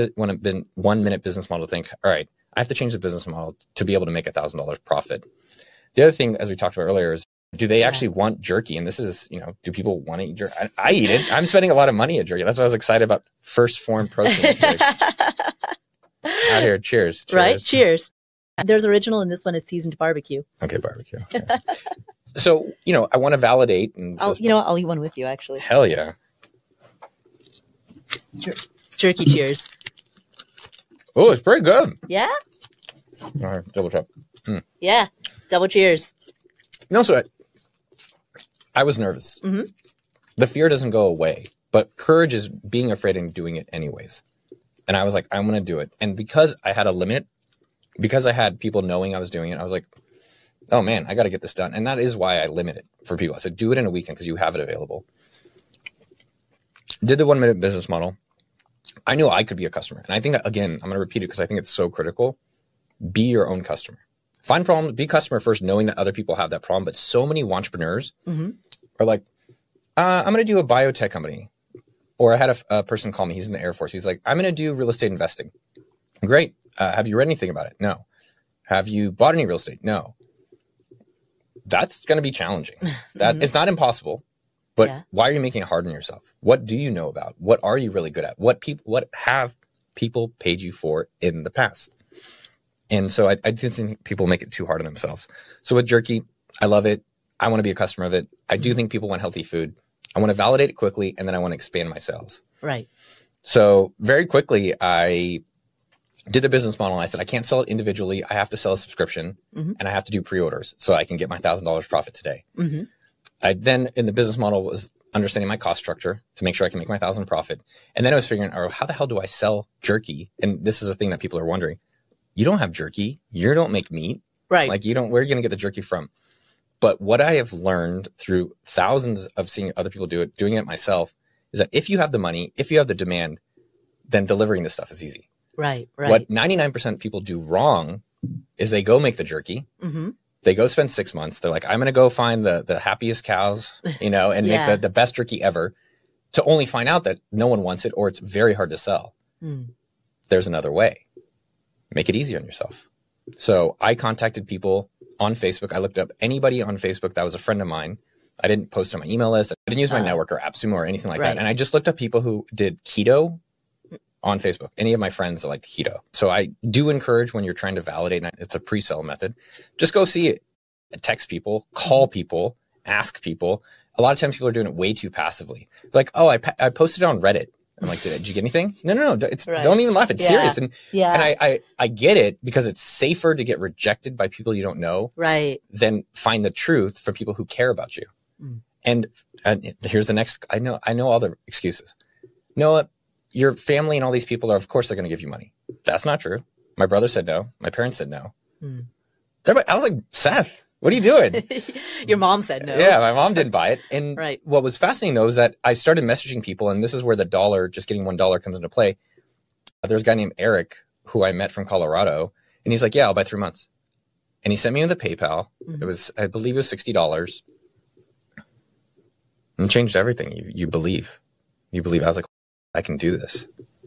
1 minute business model to think, all right, I have to change the business model to be able to make $1,000 profit. The other thing, as we talked about earlier, is do they actually want jerky? And this is, do people want to eat jerky? I eat it. I'm spending a lot of money at jerky. That's why I was excited about First Form Proteins. Out here. Cheers. Right. Cheers. There's original and this one is seasoned barbecue. Okay. Barbecue. Okay. So, I want to validate. And I'll eat one with you, actually. Hell yeah. Jerky cheers. Oh, it's pretty good. Yeah? All right. Double tap. Yeah. Double cheers. No sweat. I was nervous. The fear doesn't go away, but courage is being afraid and doing it anyways. And I was like, I'm going to do it. And because I had a limit, because I had people knowing I was doing it, I was like, oh man, I got to get this done. And that is why I limit it for people. I said, do it in a weekend because you have it available. Did the 1 minute business model. I knew I could be a customer. And I think that, again, I'm going to repeat it because I think it's so critical. Be your own customer. Find problems, be customer first, knowing that other people have that problem. But so many entrepreneurs are like, I'm going to do a biotech company. Or I had a person call me. He's in the Air Force. He's like, I'm going to do real estate investing. Great. Have you read anything about it? No. Have you bought any real estate? No. That's going to be challenging. It's not impossible. But why are you making it hard on yourself? What do you know about? What are you really good at? What have people paid you for in the past? And so I do think people make it too hard on themselves. So with jerky, I love it. I want to be a customer of it. I do think people want healthy food. I want to validate it quickly, and then I want to expand my sales. Right. So very quickly, I did the business model. And I said, I can't sell it individually. I have to sell a subscription, and I have to do pre-orders so I can get my $1,000 profit today. I then, in the business model, was understanding my cost structure to make sure I can make my 1,000 profit. And then I was figuring out, how the hell do I sell jerky? And this is a thing that people are wondering. You don't have jerky. You don't make meat. Right. Like where are you going to get the jerky from? But what I have learned through thousands of seeing other people do it, doing it myself, is that if you have the money, if you have the demand, then delivering this stuff is easy. Right. What 99% of people do wrong is they go make the jerky. They go spend 6 months. They're like, I'm going to go find the happiest cows, and make the best jerky ever, to only find out that no one wants it or it's very hard to sell. There's another way. Make it easy on yourself. So I contacted people on Facebook. I looked up anybody on Facebook that was a friend of mine. I didn't post on my email list. I didn't use my network or AppSumo or anything like that. And I just looked up people who did keto on Facebook. Any of my friends that liked keto. So I do encourage, when you're trying to validate, and it's a pre-sell method, just go see it. Text people, call people, ask people. A lot of times people are doing it way too passively. Like, oh, I posted it on Reddit. I'm like, did you get anything? No. It's Right. don't even laugh. It's Yeah. serious. And Yeah. I get it, because it's safer to get rejected by people you don't know Right. than find the truth from people who care about you. Mm. And here's the next. I know all the excuses. No, your family and all these people are, of course, they're going to give you money. That's not true. My brother said no. My parents said no. Mm. I was like, Seth, what are you doing? Your mom said no. Yeah, my mom didn't buy it. And Right. what was fascinating, though, is that I started messaging people, and this is where the dollar, just getting $1 comes into play. There's a guy named Eric who I met from Colorado, and he's like, yeah, I'll buy 3 months. And he sent me the PayPal. Mhm. It was, I believe it was $60. And it changed everything. You believe. You believe. I was like, I can do this.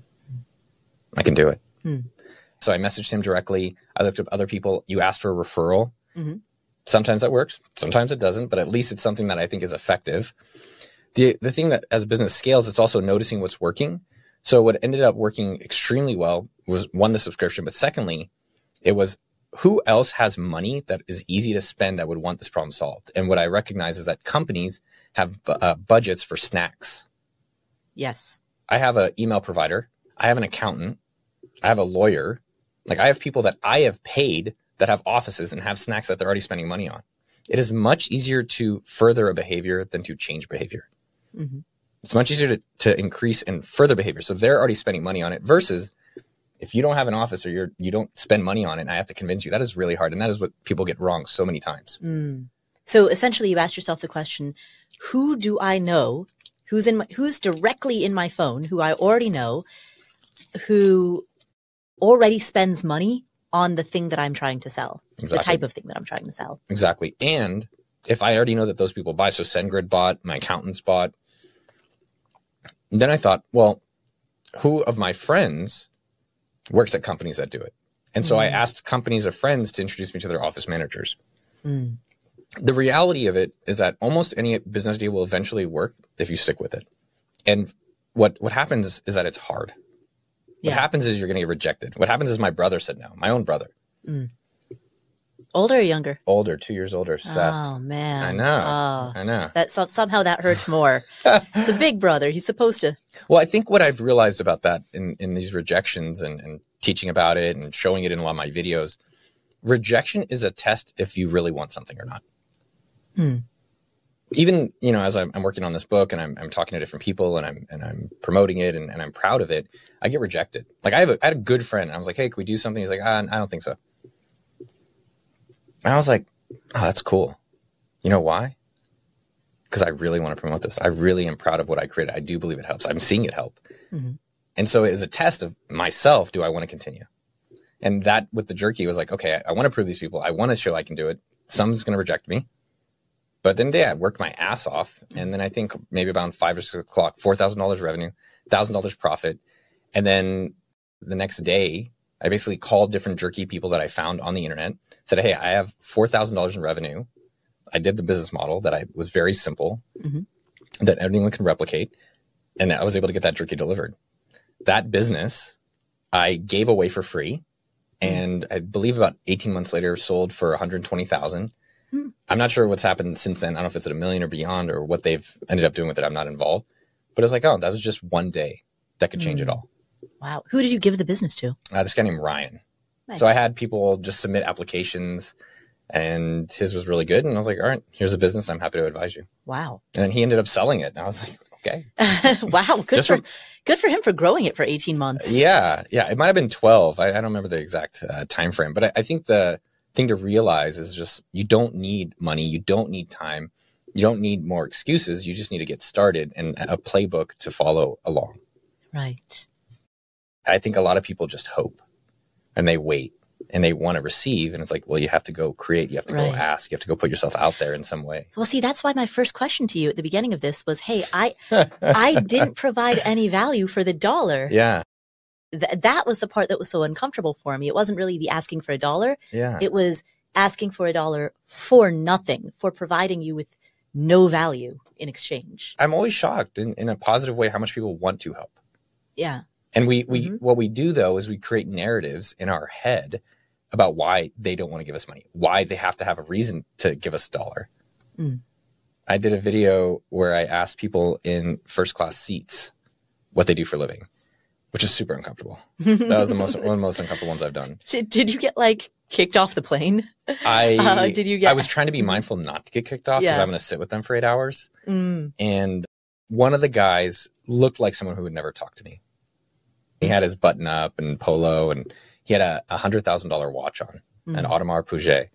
I can do it. Hmm. So I messaged him directly. I looked up other people. You asked for a referral. Mhm. Sometimes that works. Sometimes it doesn't, but at least it's something that I think is effective. The thing that as business scales, it's also noticing what's working. So what ended up working extremely well was, one, the subscription, but secondly, it was who else has money that is easy to spend that would want this problem solved. And what I recognize is that companies have budgets for snacks. Yes. I have an email provider. I have an accountant. I have a lawyer. Like, I have people that I have paid that have offices and have snacks that they're already spending money on. It is much easier to further a behavior than to change behavior. Mm-hmm. It's much easier to increase and further behavior. So they're already spending money on it, versus if you don't have an office or you don't spend money on it and I have to convince you, that is really hard. And that is what people get wrong so many times. Mm. So essentially you asked yourself the question, who do I know who's directly in my phone, who I already know, who already spends money on the thing that I'm trying to sell, Exactly. the type of thing that I'm trying to sell. Exactly. And if I already know that those people buy, so SendGrid bought, my accountants bought, then I thought, well, who of my friends works at companies that do it? And so I asked companies of friends to introduce me to their office managers. Mm. The reality of it is that almost any business idea will eventually work if you stick with it. And what happens is that it's hard. What happens is you're going to get rejected. What happens is my brother said no, my own brother. Mm. Older or younger? Older, 2 years older. Seth. Oh, man. I know. I know. That somehow that hurts more. It's a big brother. He's supposed to. Well, I think what I've realized about that in these rejections and teaching about it and showing it in a lot of my videos, rejection is a test if you really want something or not. Hmm. Even, as I'm working on this book and I'm talking to different people and I'm promoting it and I'm proud of it, I get rejected. Like I had a good friend and I was like, hey, can we do something? He's like, I don't think so. And I was like, oh, that's cool. You know why? Because I really want to promote this. I really am proud of what I created. I do believe it helps. I'm seeing it help. Mm-hmm. And so it is a test of myself. Do I want to continue? And that with the jerky was like, okay, I want to prove these people. I want to show I can do it. Someone's going to reject me. But then I worked my ass off. And then I think maybe about 5 or 6 o'clock, $4,000 revenue, $1,000 profit. And then the next day, I basically called different jerky people that I found on the internet, said, hey, I have $4,000 in revenue. I did the business model that was very simple, that anyone can replicate. And I was able to get that jerky delivered. That business I gave away for free. And I believe about 18 months later sold for $120,000. I'm not sure what's happened since then. I don't know if it's at $1 million or beyond or what they've ended up doing with it. I'm not involved. But it was like, oh, that was just one day that could change it all. Wow. Who did you give the business to? This guy named Ryan. Nice. So I had people just submit applications and his was really good. And I was like, all right, here's a business. I'm happy to advise you. Wow. And then he ended up selling it. And I was like, okay. Wow. Good for him for growing it for 18 months. Yeah. Yeah. It might've been 12. I don't remember the exact time frame, but I think the thing to realize is just, you don't need money. You don't need time. You don't need more excuses. You just need to get started and a playbook to follow along. Right. I think a lot of people just hope and they wait and they want to receive. And it's like, well, you have to go create, you have to go ask, you have to go put yourself out there in some way. Well, see, that's why my first question to you at the beginning of this was, hey, I didn't provide any value for the dollar. Yeah. That was the part that was so uncomfortable for me. It wasn't really the asking for a dollar. Yeah. It was asking for a dollar for nothing, for providing you with no value in exchange. I'm always shocked in a positive way how much people want to help. Yeah. And what we do though is we create narratives in our head about why they don't want to give us money, why they have to have a reason to give us $1. I did a video where I asked people in first class seats, what they do for a living, which is super uncomfortable. That was one of the most uncomfortable ones I've done. Did you get like kicked off the plane? I was trying to be mindful not to get kicked off because I'm going to sit with them for 8 hours. And one of the guys looked like someone who would never talk to me. He had his button up and polo, and he had a $100,000 watch on, an Audemars Piguet.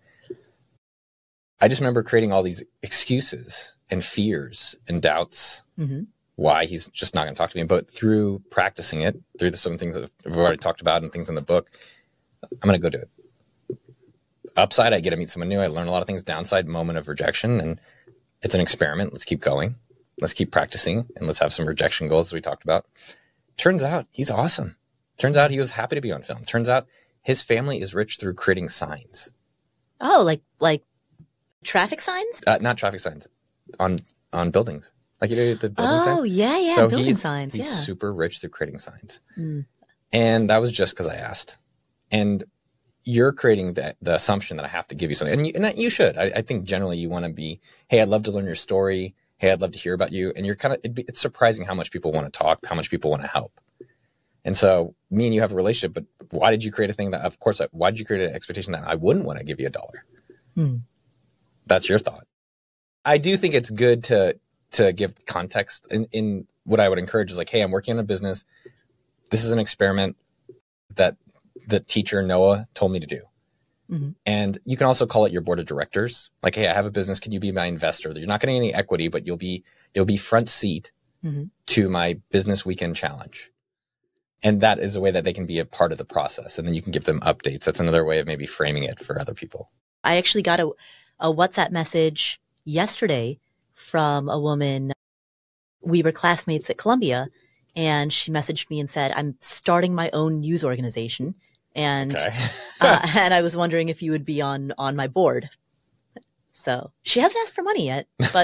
I just remember creating all these excuses and fears and doubts why he's just not going to talk to me. But through practicing it, through some things that we've already talked about and things in the book, I'm going to go do it. Upside, I get to meet someone new. I learn a lot of things. Downside, moment of rejection. And it's an experiment. Let's keep going. Let's keep practicing. And let's have some rejection goals as we talked about. Turns out he's awesome. Turns out he was happy to be on film. Turns out his family is rich through creating signs. Oh, like traffic signs? Not traffic signs, on buildings. Like, you know, the building sign? Oh, yeah, so building signs. He's super rich through creating signs. And that was just because I asked. And you're creating the assumption that I have to give you something. And that you should. I think generally you want to be, hey, I'd love to learn your story. Hey, I'd love to hear about you. And you're it's surprising how much people want to talk, how much people want to help. And so me and you have a relationship, but why did you create a thing that, of course, why did you create an expectation that I wouldn't want to give you $1? That's your thought. I do think it's good to give context in what I would encourage is like, hey, I'm working on a business. This is an experiment that the teacher Noah told me to do. And you can also call it your board of directors. Like, hey, I have a business. Can you be my investor? You're not getting any equity, but you'll be front seat to my business weekend challenge. And that is a way that they can be a part of the process. And then you can give them updates. That's another way of maybe framing it for other people. I actually got a WhatsApp message yesterday from a woman. We were classmates at Columbia, and she messaged me and said, I'm starting my own news organization. And, and I was wondering if you would be on my board. So she hasn't asked for money yet, but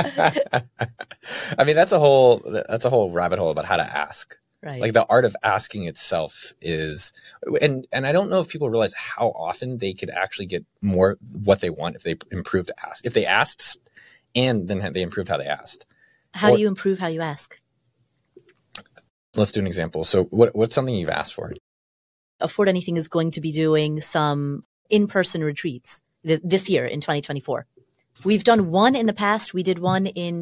I mean, that's a whole rabbit hole about how to ask. Right. Like the art of asking itself is, and I don't know if people realize how often they could actually get more what they want if they improve to ask. If they asked and then they improved how they asked. How do you improve how you ask? Let's do an example. So what's something you've asked for? Afford Anything is going to be doing some in-person retreats this year in 2024. We've done one in the past. We did one in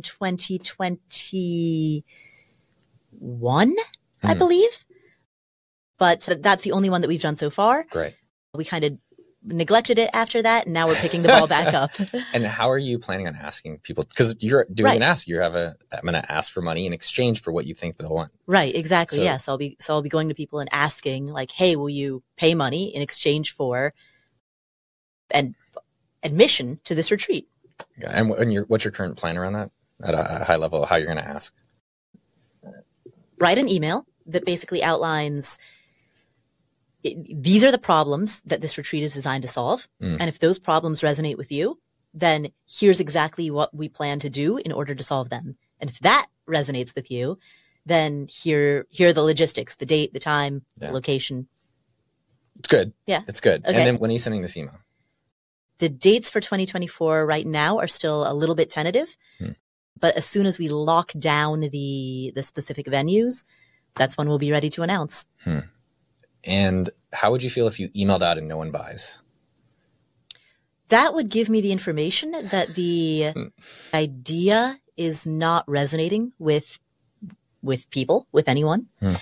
2021, I believe. But that's the only one that we've done so far. Great. We kind of neglected it after that, and now we're picking the ball back up. And how are you planning on asking people? Because you're doing an ask. I'm going to ask for money in exchange for what you think they'll want. Right. Exactly. Yes. I'll be going to people and asking like, hey, will you pay money in exchange for an admission to this retreat? And what's your current plan around that at a high level? How you're going to ask? Write an email that basically outlines these are the problems that this retreat is designed to solve. And if those problems resonate with you, then here's exactly what we plan to do in order to solve them. And if that resonates with you, then here are the logistics, the date, the time, the location. It's good. Yeah. It's good. Okay. And then when are you sending this email? The dates for 2024 right now are still a little bit tentative, but as soon as we lock down the specific venues, that's when we'll be ready to announce. And how would you feel if you emailed out and no one buys? That would give me the information that the idea is not resonating with people, with anyone.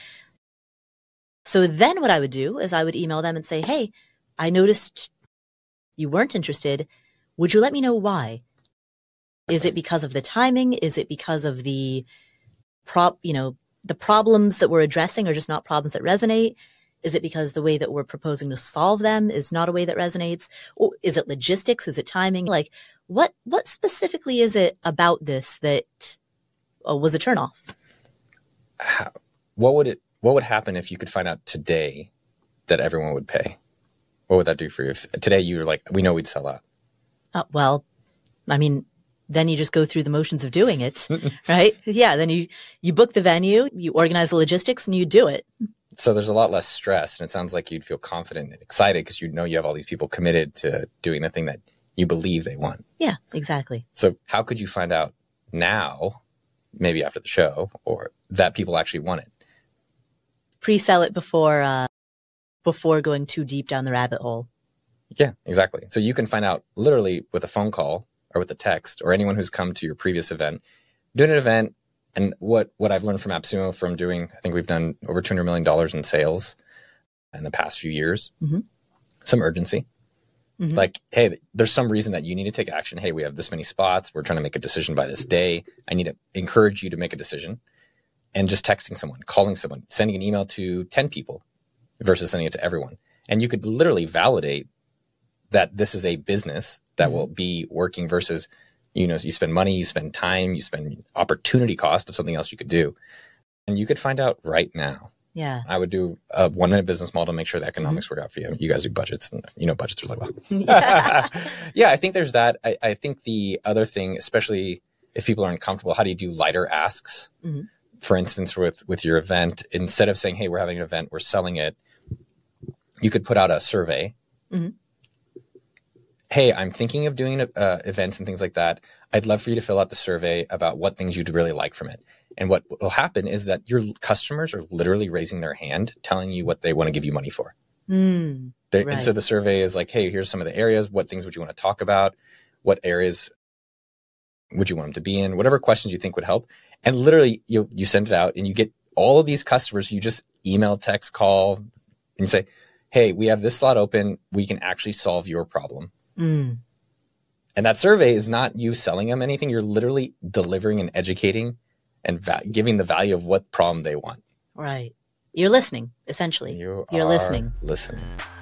So then what I would do is I would email them and say, hey, I noticed you weren't interested. Would you let me know why? Is it because of the timing? Is it because of the problems that we're addressing are just not problems that resonate? Is it because the way that we're proposing to solve them is not a way that resonates? Or is it logistics? Is it timing? Like what specifically is it about this that was a turnoff? What would happen if you could find out today that everyone would pay? What would that do for you? If today you were like, we know we'd sell out. Well, I mean, then you just go through the motions of doing it, right? Yeah. Then you book the venue, you organize the logistics, and you do it. So there's a lot less stress, and it sounds like you'd feel confident and excited because you know you have all these people committed to doing the thing that you believe they want. Yeah, exactly. So how could you find out now, maybe after the show, or that people actually want it? pre-sell it before going too deep down the rabbit hole. Yeah, exactly. So you can find out literally with a phone call or with a text, or anyone who's come to your previous event, doing an event. And what I've learned from AppSumo from doing, I think we've done over $200 million in sales in the past few years. Mm-hmm. Some urgency. Mm-hmm. Like, hey, there's some reason that you need to take action. Hey, we have this many spots. We're trying to make a decision by this day. I need to encourage you to make a decision. And just texting someone, calling someone, sending an email to 10 people versus sending it to everyone. And you could literally validate that this is a business that will be working versus, you spend money, you spend time, you spend opportunity cost of something else you could do. And you could find out right now. Yeah. I would do a 1-minute business model to make sure the economics work out for you. You guys do budgets, and budgets are like, well. Yeah, I think there's that. I think the other thing, especially if people are uncomfortable, how do you do lighter asks? Mm-hmm. For instance, with your event, instead of saying, hey, we're having an event, we're selling it, you could put out a survey. Mm-hmm. Hey, I'm thinking of doing events and things like that. I'd love for you to fill out the survey about what things you'd really like from it. And what will happen is that your customers are literally raising their hand, telling you what they want to give you money for. Right. And so the survey is like, hey, here's some of the areas. What things would you want to talk about? What areas would you want them to be in? Whatever questions you think would help. And literally you send it out and you get all of these customers. You just email, text, call, and you say, hey, we have this slot open. We can actually solve your problem. Mm. And that survey is not you selling them anything. You're literally delivering and educating and giving the value of what problem they want. Right. You're listening, essentially. You're listening. Listening.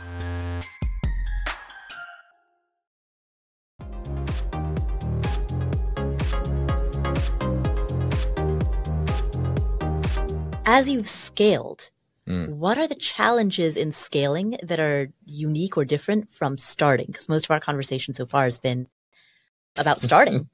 As you've scaled, what are the challenges in scaling that are unique or different from starting? Because most of our conversation so far has been about starting.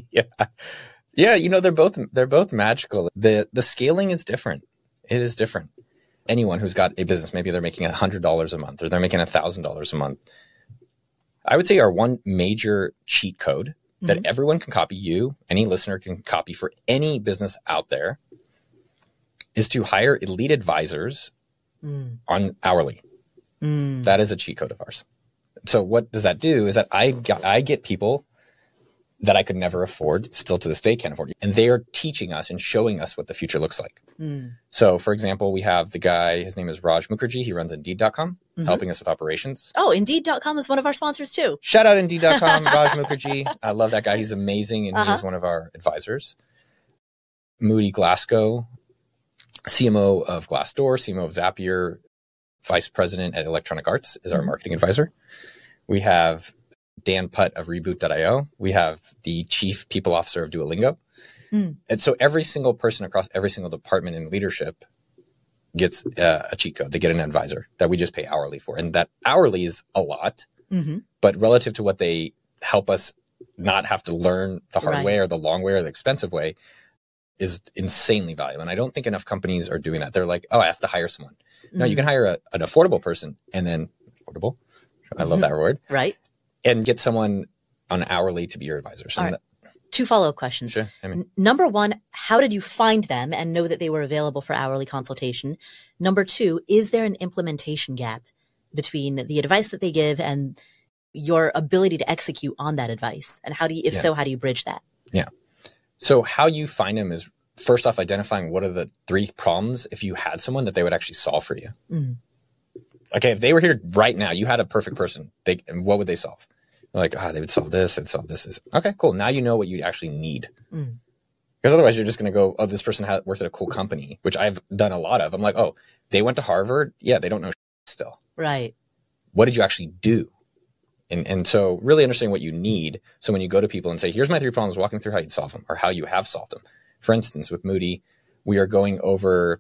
Yeah, they're both magical. The scaling is different. It is different. Anyone who's got a business, maybe they're making $100 a month or they're making $1,000 a month. I would say our one major cheat code that everyone can copy, any listener can copy for any business out there, is to hire elite advisors on hourly. That is a cheat code of ours. So what does that do is that I get people that I could never afford, still to this day can't afford. And they are teaching us and showing us what the future looks like. So for example, we have the guy, his name is Raj Mukherjee. He runs Indeed.com, helping us with operations. Oh, Indeed.com is one of our sponsors too. Shout out Indeed.com, Raj Mukherjee. I love that guy. He's amazing. And he is one of our advisors. Moody Glasgow, CMO of Glassdoor, CMO of Zapier, vice president at Electronic Arts is our marketing advisor. We have Dan Putt of Reboot.io. We have the chief people officer of Duolingo. And so every single person across every single department in leadership gets a cheat code. They get an advisor that we just pay hourly for. And that hourly is a lot, but relative to what they help us not have to learn the hard way or the long way or the expensive way is insanely valuable. And I don't think enough companies are doing that. They're like, oh, I have to hire someone. No, you can hire an affordable person and then affordable. I love that word. Right. And get someone on hourly to be your advisor. So Two follow-up questions. Sure. Number one, how did you find them and know that they were available for hourly consultation? Number two, is there an implementation gap between the advice that they give and your ability to execute on that advice? And how do you, so, how do you bridge that? Yeah. So how you find them is first off identifying what are the 3 problems if you had someone that they would actually solve for you. Okay, if they were here right now, you had a perfect person, and what would they solve? Like, they would solve this and solve this. Okay, cool. Now you know what you actually need. Because otherwise you're just going to go, oh, this person worked at a cool company, which I've done a lot of. I'm like, oh, they went to Harvard. Yeah, they don't know still. Right. What did you actually do? And so really understanding what you need. So when you go to people and say, here's my 3 problems, walking through how you'd solve them or how you have solved them. For instance, with Moody, we are going over,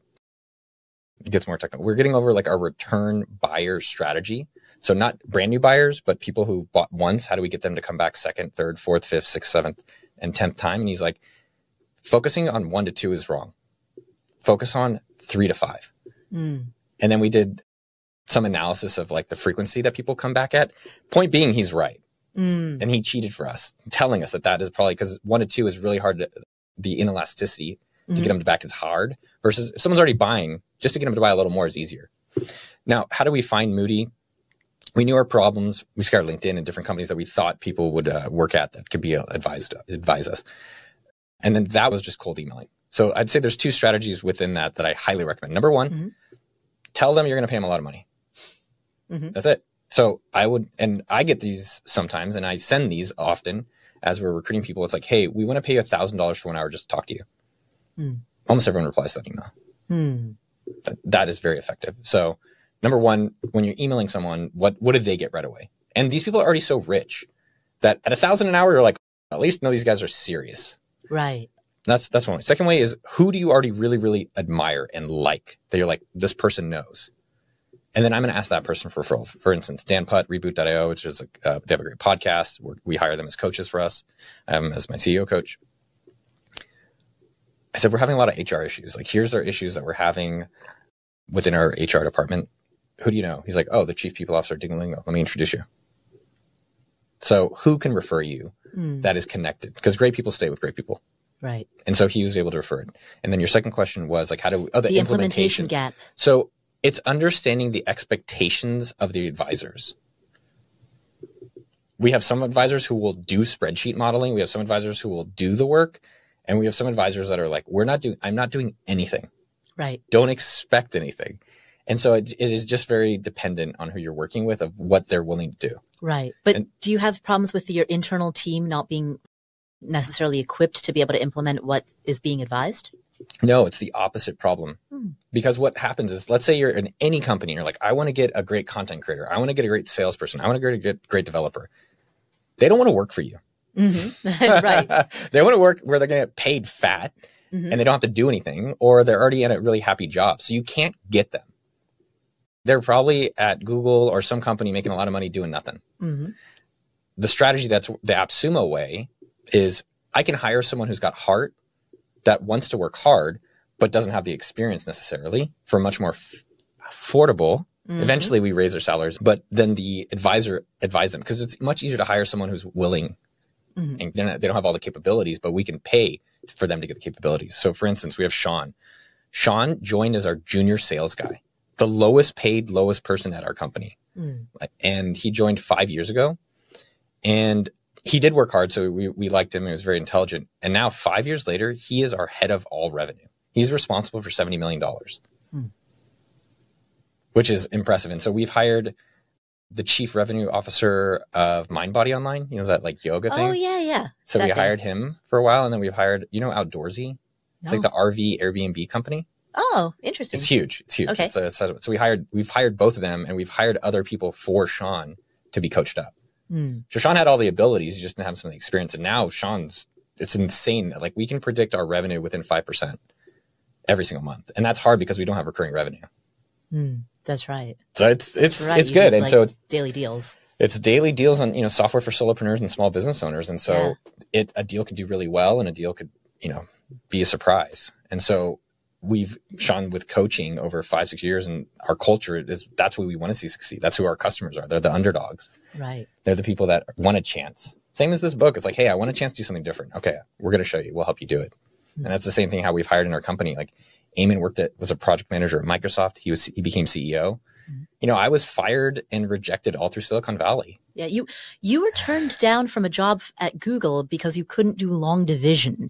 it gets more technical. We're getting over like our return buyer strategy. So not brand new buyers, but people who bought once. How do we get them to come back 2nd, 3rd, 4th, 5th, 6th, 7th, and 10th time? And he's like, focusing on 1 to 2 is wrong. Focus on 3 to 5. And then we did some analysis of like the frequency that people come back at. Point being, he's right. And he cheated for us, telling us that is probably because 1 to 2 is really hard. The inelasticity to get them back is hard versus if someone's already buying just to get them to buy a little more is easier. Now, how do we find Moody? We knew our problems. We scoured LinkedIn and different companies that we thought people would work at that could be advise us. And then that was just cold emailing. So I'd say there's two strategies within that I highly recommend. Number one, tell them you're going to pay them a lot of money. That's it. So I get these sometimes, and I send these often as we're recruiting people. It's like, hey, we want to pay you $1,000 for 1 hour just to talk to you. Almost everyone replies to that email. That is very effective. So number one, when you're emailing someone, what do they get right away? And these people are already so rich that at $1,000 an hour, you're like, at least know these guys are serious. Right. That's one way. Second way is, who do you already really, really admire and like that you're like, this person knows? And then I'm going to ask that person for referral. For instance, Dan Putt, Reboot.io, which is they have a great podcast. We hire them as coaches for us, as my CEO coach. I said, we're having a lot of HR issues. Like, here's our issues that we're having within our HR department. Who do you know? He's like, oh, the chief people officer, Dingalingo. Let me introduce you. So who can refer you that is connected? Because great people stay with great people. Right. And so he was able to refer it. And then your second question was like, the implementation gap. So it's understanding the expectations of the advisors. We have some advisors who will do spreadsheet modeling. We have some advisors who will do the work. And we have some advisors that are like, I'm not doing anything. Right. Don't expect anything. And so it is just very dependent on who you're working with, of what they're willing to do. Right. But do you have problems with your internal team not being necessarily equipped to be able to implement what is being advised? No, it's the opposite problem. Because what happens is, let's say you're in any company and you're like, I want to get a great content creator. I want to get a great salesperson. I want to get a great developer. They don't want to work for you. Right. They want to work where they're going to get paid fat and they don't have to do anything, or they're already in a really happy job. So you can't get them. They're probably at Google or some company making a lot of money doing nothing. The strategy that's the AppSumo way is, I can hire someone who's got heart, that wants to work hard, but doesn't have the experience necessarily, for much more affordable. Eventually we raise their salaries, but then the advisor advise them, because it's much easier to hire someone who's willing and they don't have all the capabilities, but we can pay for them to get the capabilities. So for instance, we have Sean. Sean joined as our junior sales guy, the lowest paid, lowest person at our company. And he joined 5 years ago, and he did work hard. So we liked him. He was very intelligent. And now 5 years later, he is our head of all revenue. He's responsible for $70 million, which is impressive. And so we've hired the chief revenue officer of MindBody Online, that like yoga thing. Oh, yeah. So we hired him for a while. And then we've hired, Outdoorsy. It's like the RV Airbnb company. Oh, interesting. It's huge. Okay. So we've hired both of them, and we've hired other people for Sean to be coached up. So Sean had all the abilities, he just didn't have some of the experience. And now it's insane. Like, we can predict our revenue within 5% every single month. And that's hard because we don't have recurring revenue. That's right. So it's good. And so it's daily deals. It's daily deals on, software for solopreneurs and small business owners. And so a deal could do really well, and a deal could, be a surprise. And so Sean, with coaching over 5-6 years, and our culture that's what we want to see succeed. That's who our customers are. They're the underdogs. Right. They're the people that want a chance. Same as this book. It's like, hey, I want a chance to do something different. Okay, we're going to show you. We'll help you do it. And that's the same thing how we've hired in our company. Like, Eamon was a project manager at Microsoft. He became CEO. I was fired and rejected all through Silicon Valley. Yeah. You were turned down from a job at Google because you couldn't do long division.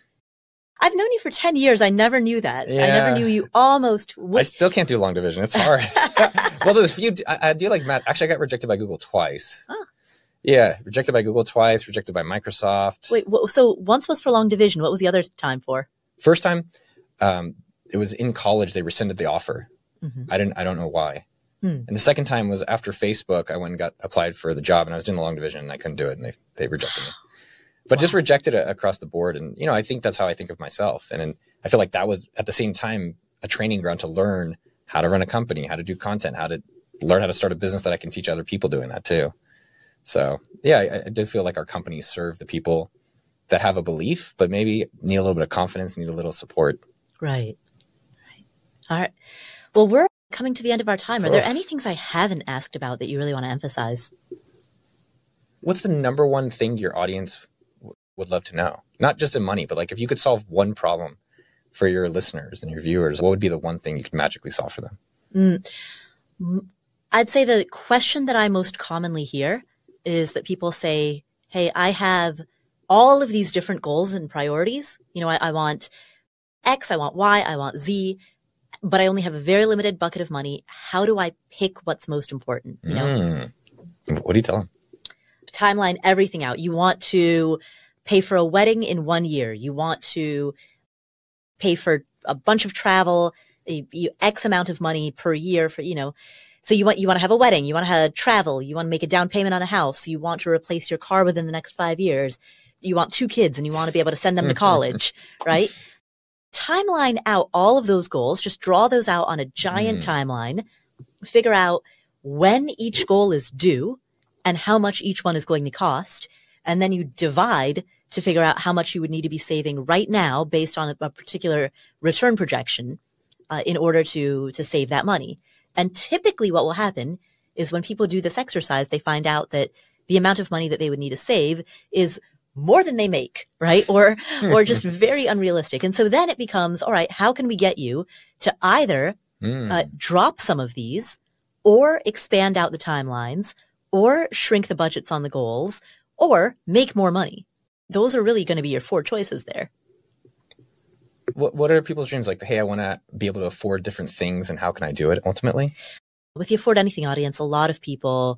I've known you for 10 years. I never knew that. Yeah. I never knew you almost would. I still can't do long division. It's hard. Well, there's a few. I do like Matt. Actually, I got rejected by Google twice. Oh. Yeah. Rejected by Google twice, rejected by Microsoft. Wait, so once was for long division. What was the other time for? First time, it was in college. They rescinded the offer. I don't know why. And the second time was after Facebook. I went and applied for the job, and I was doing the long division, and I couldn't do it, and they rejected me. But just rejected it across the board. And, I think that's how I think of myself. And I feel like that was at the same time a training ground to learn how to run a company, how to do content, how to learn how to start a business that I can teach other people doing that too. So yeah, I do feel like our companies serve the people that have a belief, but maybe need a little bit of confidence, need a little support. Right. All right. Well, we're coming to the end of our time. Are there any things I haven't asked about that you really want to emphasize? What's the number one thing your audience would love to know? Not just in money, but like, if you could solve one problem for your listeners and your viewers, what would be the one thing you could magically solve for them? I'd say the question that I most commonly hear is that people say, hey, I have all of these different goals and priorities. I want X, I want Y, I want Z, but I only have a very limited bucket of money. How do I pick what's most important? What do you tell them? Timeline everything out. You want to pay for a wedding in 1 year. You want to pay for a bunch of travel, X amount of money per year for, so you want to have a wedding, you want to have travel, you want to make a down payment on a house, you want to replace your car within the next 5 years, you want 2 kids and you want to be able to send them to college, right? Timeline out all of those goals, just draw those out on a giant timeline, figure out when each goal is due and how much each one is going to cost. And then you divide to figure out how much you would need to be saving right now based on a particular return projection in order to save that money. And typically what will happen is when people do this exercise, they find out that the amount of money that they would need to save is more than they make, right? Or just very unrealistic. And so then it becomes, all right, how can we get you to either drop some of these or expand out the timelines or shrink the budgets on the goals or make more money? Those are really going to be your 4 choices there. What are people's dreams? Like, hey, I want to be able to afford different things, and how can I do it ultimately? With the Afford Anything audience, a lot of people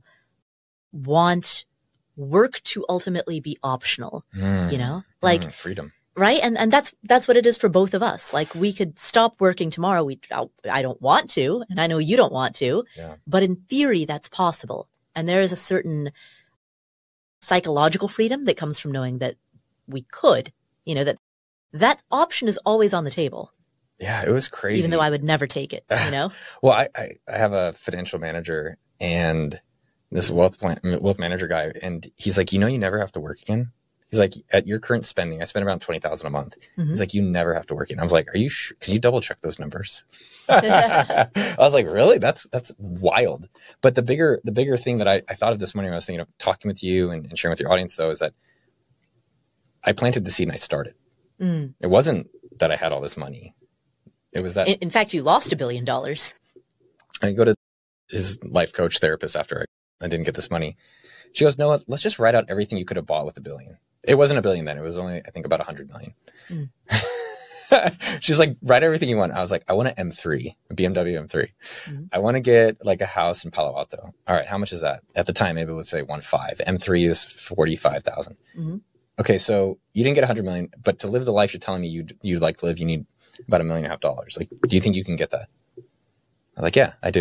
want work to ultimately be optional, freedom. Right. And that's what it is for both of us. Like, we could stop working tomorrow. I don't want to, and I know you don't want to, but in theory, that's possible. And there is a certain psychological freedom that comes from knowing that we could, that option is always on the table. Yeah, it was crazy. Even though I would never take it, Well, I have a financial manager and this wealth manager guy, and he's like, you never have to work again. He's like, at your current spending, I spend around $20,000 a month. He's like, you never have to work again. I was like, are you sure? Can you double check those numbers? I was like, really? That's wild. But the bigger thing that I thought of this morning when I was thinking of talking with you and sharing with your audience, though, is that I planted the seed and I started. It wasn't that I had all this money. It was that. In fact, you lost $1 billion. I go to his life coach therapist after I didn't get this money. She goes, Noah, let's just write out everything you could have bought with $1 billion. It wasn't $1 billion then. It was only, I think, about 100 million. She's like, write everything you want. I was like, I want an M3, a BMW M3. I want to get like a house in Palo Alto. All right. How much is that? At the time, maybe let's say 1.5. M3 is 45,000. Okay. So you didn't get 100 million, but to live the life you're telling me you'd like to live, you need about $1.5 million. Like, do you think you can get that? I'm like, yeah, I do.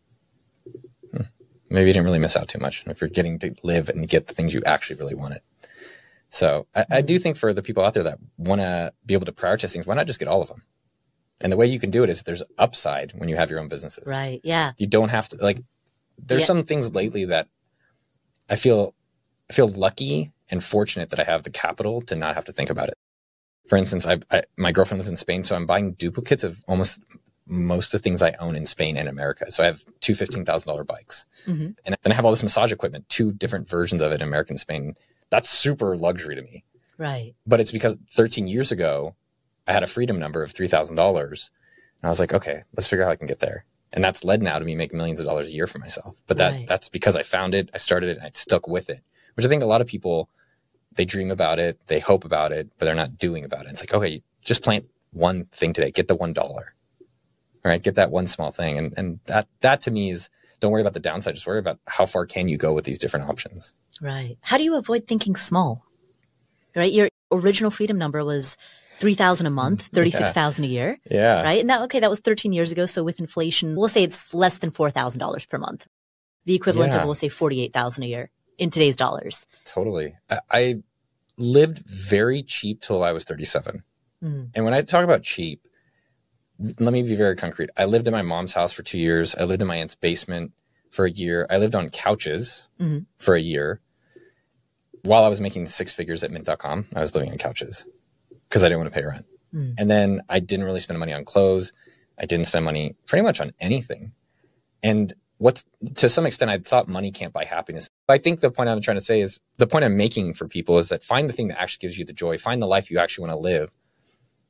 Maybe you didn't really miss out too much if you're getting to live and get the things you actually really wanted. So I do think for the people out there that want to be able to prioritize things, why not just get all of them? And the way you can do it is there's upside when you have your own businesses. Right. Yeah. You don't have to, like, there's some things lately that I feel lucky and fortunate that I have the capital to not have to think about it. For instance, my girlfriend lives in Spain, so I'm buying duplicates of almost most of the things I own in Spain and America. So I have 2 $15,000 bikes. And then I have all this massage equipment, 2 different versions of it in America and Spain. That's super luxury to me. Right. But it's because 13 years ago, I had a freedom number of $3,000. And I was like, okay, let's figure out how I can get there. And that's led now to me making millions of dollars a year for myself. But that's because I found it, I started it, and I stuck with it, which I think a lot of people, they dream about it, they hope about it, but they're not doing about it. It's like, okay, just plant one thing today, get the $1. All right, get that one small thing. And that to me is, don't worry about the downside, just worry about how far can you go with these different options. Right. How do you avoid thinking small? Right? Your original freedom number was $3,000 a month, $36,000 a year. Yeah. Right. And that was 13 years ago. So with inflation, we'll say it's less than $4,000 per month. The equivalent of, we'll say, $48,000 a year in today's dollars. Totally. I lived very cheap till I was 37. And when I talk about cheap, let me be very concrete. I lived in my mom's house for 2 years. I lived in my aunt's basement for a year. I lived on couches for a year. While I was making 6 figures at mint.com, I was living on couches because I didn't want to pay rent. And then I didn't really spend money on clothes. I didn't spend money pretty much on anything. And to some extent, I thought money can't buy happiness. I think the point I'm trying to say is, the point I'm making for people is that find the thing that actually gives you the joy. Find the life you actually want to live.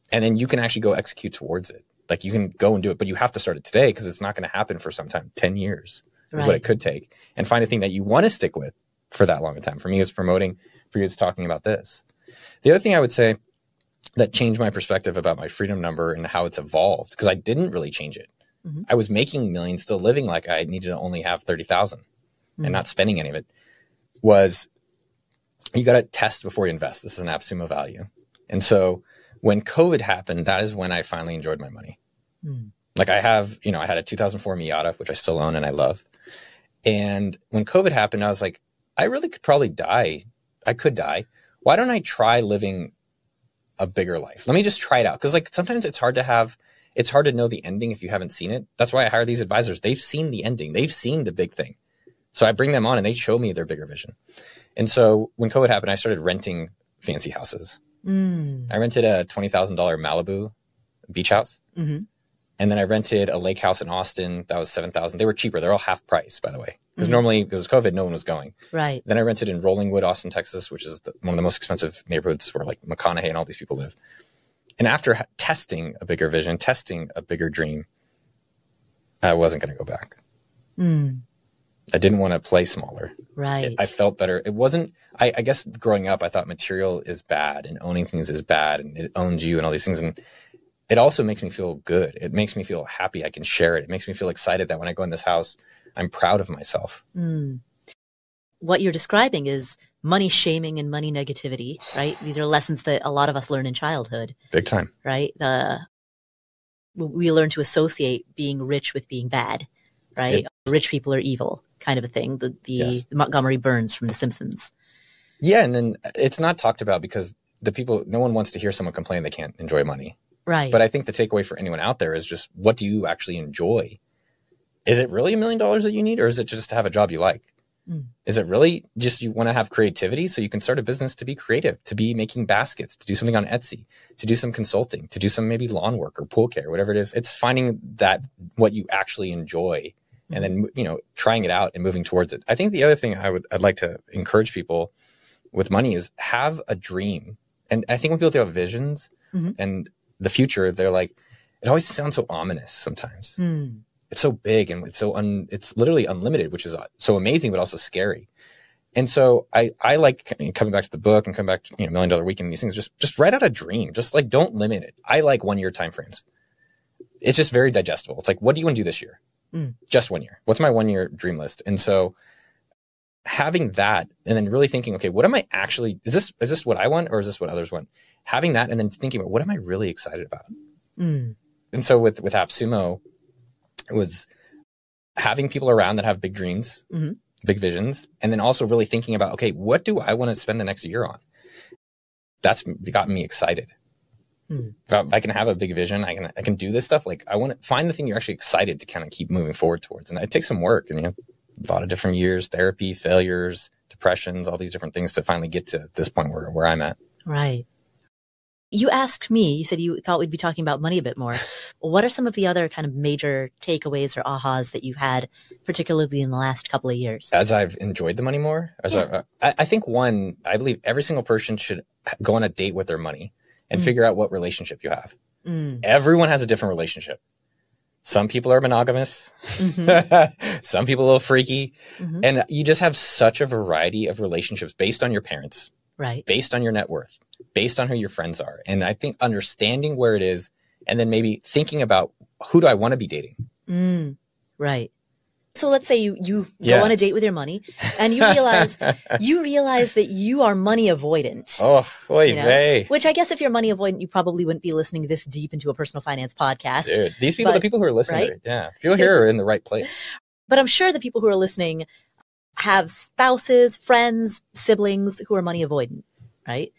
And then you can actually go execute towards it. Like you can go and do it, but you have to start it today because it's not going to happen for some time. 10 years is what it could take. And find a thing that you want to stick with for that long a time. For me, it's promoting. For you, it's talking about this. The other thing I would say that changed my perspective about my freedom number and how it's evolved, because I didn't really change it. Mm-hmm. I was making millions, still living like I needed to only have 30,000 and not spending any of it, was you got to test before you invest. This is an AppSumo value. And so when COVID happened, that is when I finally enjoyed my money. Like I had a 2004 Miata, which I still own and I love. And when COVID happened, I was like, I really could probably die. I could die. Why don't I try living a bigger life? Let me just try it out. Cause like sometimes it's hard to know the ending if you haven't seen it. That's why I hire these advisors. They've seen the ending. They've seen the big thing. So I bring them on and they show me their bigger vision. And so when COVID happened, I started renting fancy houses. I rented a $20,000 Malibu beach house. Mm-hmm. And then I rented a lake house in Austin. That was $7,000. They were cheaper. They're all half price, by the way. Because normally, because of COVID, no one was going. Right. Then I rented in Rollingwood, Austin, Texas, which is one of the most expensive neighborhoods where like McConaughey and all these people live. And after testing a bigger vision, testing a bigger dream, I wasn't going to go back. I didn't want to play smaller. Right. I felt better. It wasn't, I guess growing up, I thought material is bad and owning things is bad and it owns you and all these things. And it also makes me feel good. It makes me feel happy. I can share it. It makes me feel excited that when I go in this house, I'm proud of myself. What you're describing is money shaming and money negativity, right? These are lessons that a lot of us learn in childhood. Big time. Right? We learn to associate being rich with being bad, right? Rich people are evil kind of a thing. The Montgomery Burns from The Simpsons. Yeah. And then it's not talked about because no one wants to hear someone complain they can't enjoy money. Right. But I think the takeaway for anyone out there is just, what do you actually enjoy? Is it really $1 million that you need, or is it just to have a job you like? Is it really just you want to have creativity so you can start a business to be creative, to be making baskets, to do something on Etsy, to do some consulting, to do some maybe lawn work or pool care, whatever it is. It's finding that what you actually enjoy and then, trying it out and moving towards it. I think the other thing I'd like to encourage people with money is have a dream. And I think when people have visions and the future, they're like, it always sounds so ominous sometimes. It's so big and it's literally unlimited, which is so amazing, but also scary. And so I like coming back to the book and come back to, $1 Million Weekend and these things, just write out a dream. Just like, don't limit it. I like 1 year timeframes. It's just very digestible. It's like, what do you want to do this year? Just 1 year. What's my 1 year dream list? And so having that and then really thinking, okay, what am I actually, is this what I want or is this what others want? Having that and then thinking about what am I really excited about? And so with AppSumo, it was having people around that have big dreams, big visions, and then also really thinking about, okay, what do I want to spend the next year on? That's gotten me excited. If I can have a big vision, I can do this stuff. Like I want to find the thing you're actually excited to kind of keep moving forward towards. And it takes some work and a lot of different years, therapy, failures, depressions, all these different things to finally get to this point where I'm at. Right. You asked me, you said you thought we'd be talking about money a bit more. What are some of the other kind of major takeaways or ahas that you've had, particularly in the last couple of years? As I've enjoyed the money more, I think I believe every single person should go on a date with their money and figure out what relationship you have. Everyone has a different relationship. Some people are monogamous. Some people a little freaky. And you just have such a variety of relationships based on your parents, right? Based on your net worth, based on who your friends are. And I think understanding where it is and then maybe thinking about who do I want to be dating? Right. So let's say you go on a date with your money and you realize that you are money avoidant. Which I guess if you're money avoidant, you probably wouldn't be listening this deep into a personal finance podcast. Dude, these people, the people who are listening, right? People here are in the right place. But I'm sure the people who are listening have spouses, friends, siblings who are money avoidant, right?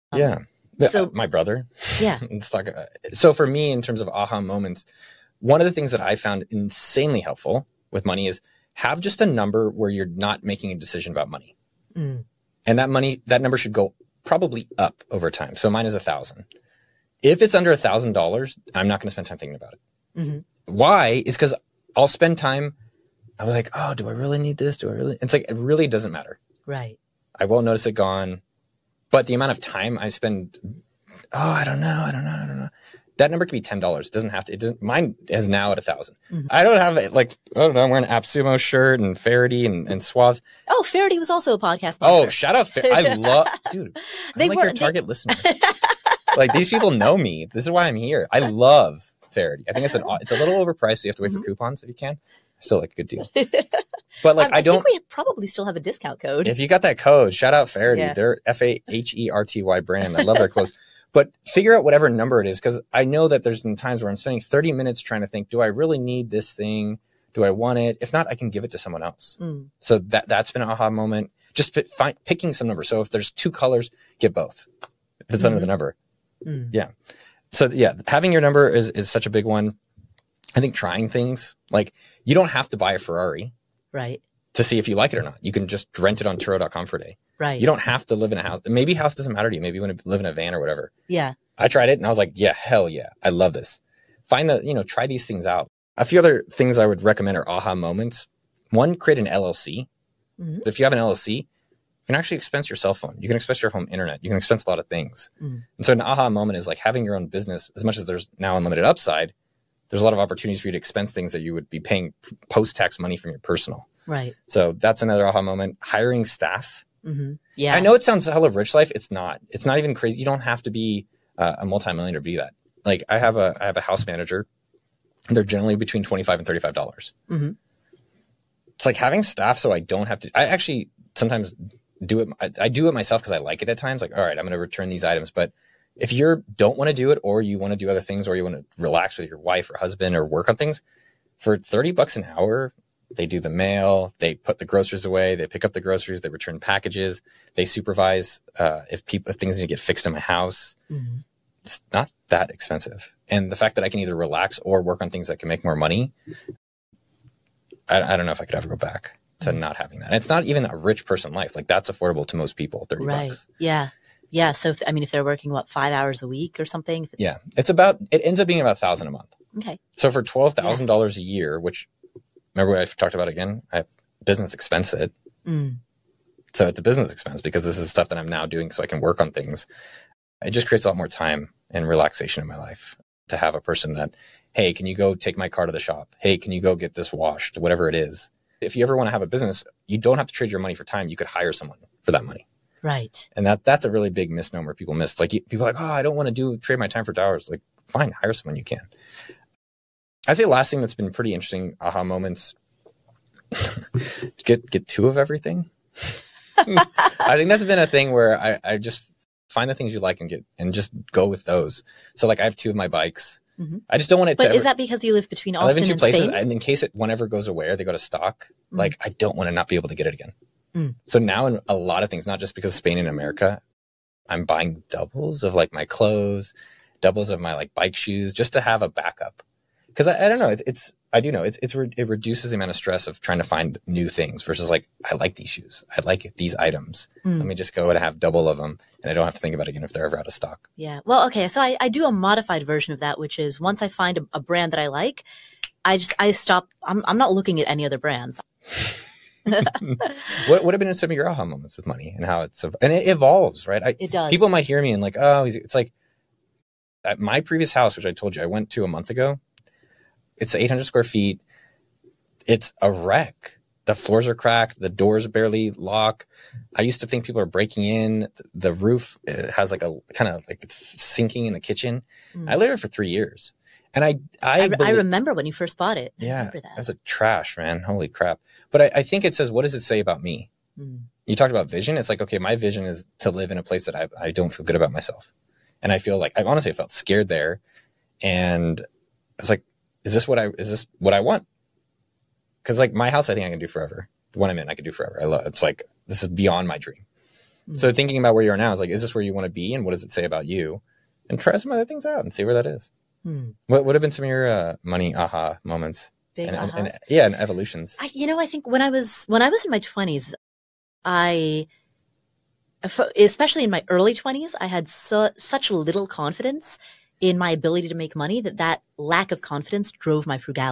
So my brother. Yeah. So for me, in terms of aha moments, one of the things that I found insanely helpful with money is have just a number where you're not making a decision about money. And that number should go probably up over time. So mine is 1,000. If it's under $1,000, I'm not going to spend time thinking about it. Why? Is because I'll spend time. I'm like, oh, do I really need this? It's like, it really doesn't matter. Right. I won't notice it gone. But the amount of time I spend I don't know. That number could be $10. It doesn't have to. It doesn't. Mine is now at 1,000. I don't have it. Like, I don't know. I'm wearing an AppSumo shirt and Faraday and Swabs. Oh, Faraday was also a podcast sponsor. Oh, shout out. I love, dude. I'm like your target listener. Like, these people know me. This is why I'm here. I love Faraday. I think it's a little overpriced, so you have to wait for coupons if you can. Still like a good deal. But like, I think we probably still have a discount code. If you got that code, shout out Faraday. Yeah. They're FAHERTY brand. I love their clothes. But figure out whatever number it is, because I know that there's been times where I'm spending 30 minutes trying to think, do I really need this thing? Do I want it? If not, I can give it to someone else. So that's been an aha moment. Just picking some number. So if there's 2 colors, get both. If it's under the number. Yeah. So yeah, having your number is such a big one. I think trying things, like, you don't have to buy a Ferrari. Right. To see if you like it or not. You can just rent it on Turo.com for a day. Right. You don't have to live in a house. Maybe house doesn't matter to you. Maybe you want to live in a van or whatever. Yeah. I tried it and I was like, yeah, hell yeah. I love this. Try these things out. A few other things I would recommend are aha moments. One, create an LLC. If you have an LLC, you can actually expense your cell phone. You can expense your home internet. You can expense a lot of things. And so an aha moment is like having your own business. As much as there's now unlimited upside, there's a lot of opportunities for you to expense things that you would be paying post-tax money from your personal. Right. So that's another aha moment. Hiring staff. Yeah. I know it sounds hella rich life. It's not. It's not even crazy. You don't have to be a multimillionaire to be that. Like, I have a house manager. They're generally between $25 and $35. It's like having staff so I don't have to. I actually sometimes do it. I do it myself because I like it at times. Like, all right, I'm going to return these items. But if you don't want to do it, or you want to do other things, or you want to relax with your wife or husband or work on things, for $30 an hour, they do the mail, they put the groceries away, they pick up the groceries, they return packages, they supervise if things need to get fixed in my house. It's not that expensive. And the fact that I can either relax or work on things that can make more money, I don't know if I could ever go back to not having that. And it's not even a rich person life. Like, that's affordable to most people, $30. Yeah. Yeah. So, if they're working, 5 hours a week or something? Yeah. It ends up being about $1,000 a month. Okay. So for $12,000 a year, which, remember what I've talked about again? I business expense it. So it's a business expense because this is stuff that I'm now doing so I can work on things. It just creates a lot more time and relaxation in my life to have a person that, hey, can you go take my car to the shop? Hey, can you go get this washed? Whatever it is. If you ever want to have a business, you don't have to trade your money for time. You could hire someone for that money. Right. And that's a really big misnomer people miss. Like, people are like, I don't want to trade my time for dollars. Like, fine, hire someone you can. I'd say last thing that's been pretty interesting aha moments, get 2 of everything. I think that's been a thing where I just find the things you like and just go with those. So like, I have 2 of my bikes. I just don't want it to. But is that because you live between Austin and Spain? I live in 2 places, and in case one ever goes away or they go to stock, like, I don't want to not be able to get it again. So now in a lot of things, not just because Spain and America, I'm buying doubles of like my clothes, doubles of my like bike shoes, just to have a backup. Because I don't know, it reduces the amount of stress of trying to find new things versus like, I like these shoes, I like these items. Let me just go and have double of them, and I don't have to think about it again if they're ever out of stock. Yeah. Well, okay. So I do a modified version of that, which is once I find a brand that I like, I stop. I'm not looking at any other brands. What would have been some of your aha moments with money and how and it evolves, right? It does. People might hear me and like, it's like at my previous house, which I told you I went to a month ago. It's 800 square feet. It's a wreck. The floors are cracked. The doors barely lock. I used to think people are breaking in. The roof has like a kind of like it's sinking in the kitchen. I lived there for 3 years. And I remember when you first bought it. I remember that. That's a trash, man. Holy crap. But I think it says, what does it say about me? You talked about vision. It's like, okay, my vision is to live in a place that I don't feel good about myself. And I feel like, I felt scared there. And I was like, is this what I want? Because like my house, I think I can do forever. The one I'm in, I can do forever. It's like, this is beyond my dream. So thinking about where you are now is like, is this where you want to be? And what does it say about you? And try some other things out and see where that is. What would have been some of your money aha moments? Big ahas? And evolutions. I think when I was in my 20s, especially in my early 20s, I had such little confidence in my ability to make money that lack of confidence drove my frugality.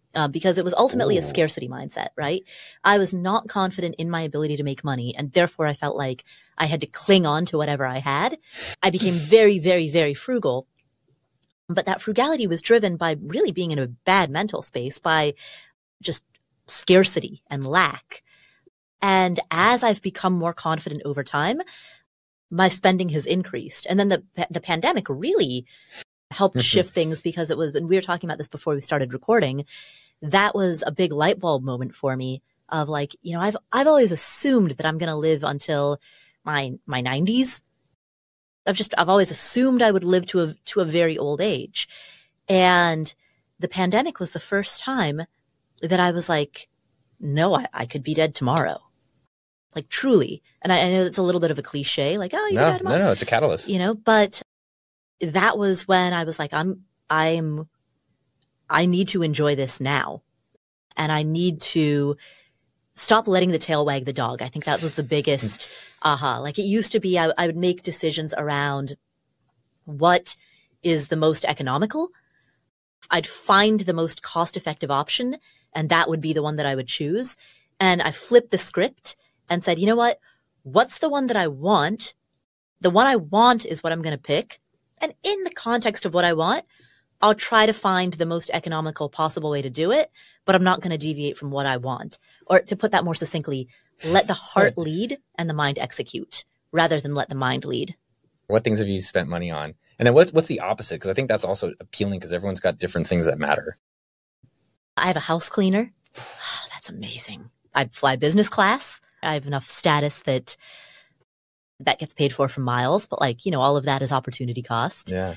because it was ultimately a Ooh. scarcity mindset, right? I was not confident in my ability to make money, and therefore I felt like I had to cling on to whatever I had. I became very, very, very frugal. But that frugality was driven by really being in a bad mental space, by just scarcity and lack. And as I've become more confident over time, my spending has increased. And then the pandemic really helped shift things, because it was, and we were talking about this before we started recording, that was a big light bulb moment for me of like, you know, I've always assumed that I'm going to live until my 90s. I've always assumed I would live to a very old age. And the pandemic was the first time that I was like, no, I could be dead tomorrow. Like truly. And I know it's a little bit of a cliche, like, oh, you could die tomorrow. No, it's a catalyst. You know, but that was when I was like, I need to enjoy this now. And I need to stop letting the tail wag the dog. I think that was the biggest aha. Like it used to be, I would make decisions around what is the most economical. I'd find the most cost-effective option, and that would be the one that I would choose. And I flipped the script and said, you know what? What's the one that I want? The one I want is what I'm going to pick. And in the context of what I want, I'll try to find the most economical possible way to do it, but I'm not going to deviate from what I want. Or to put that more succinctly, let the heart lead and the mind execute rather than let the mind lead. What things have you spent money on? And then what's the opposite? Because I think that's also appealing, because everyone's got different things that matter. I have a house cleaner. That's amazing. I'd fly business class. I have enough status that gets paid for miles, but like, you know, all of that is opportunity cost. Yeah.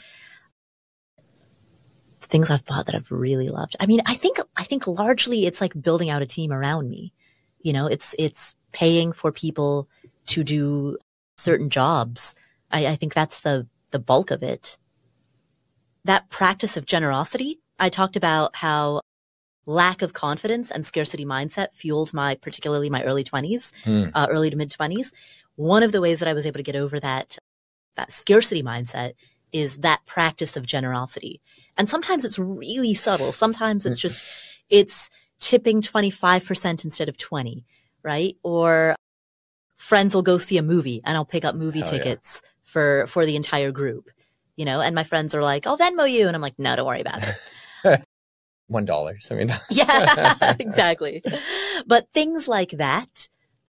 Things I've bought that I've really loved. I mean, I think largely it's like building out a team around me. You know, it's paying for people to do certain jobs. I think that's the bulk of it. That practice of generosity, I talked about how lack of confidence and scarcity mindset fueled particularly my early 20s, early to mid 20s. One of the ways that I was able to get over that scarcity mindset is that practice of generosity. And sometimes it's really subtle. Sometimes it's just, it's tipping 25% instead of 20, right? Or friends will go see a movie and I'll pick up movie tickets for the entire group, you know, and my friends are like, I'll Venmo you. And I'm like, no, don't worry about it. $1. I mean, yeah, exactly. But things like that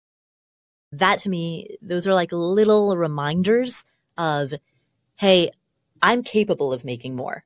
to me, those are like little reminders of, hey, I'm capable of making more.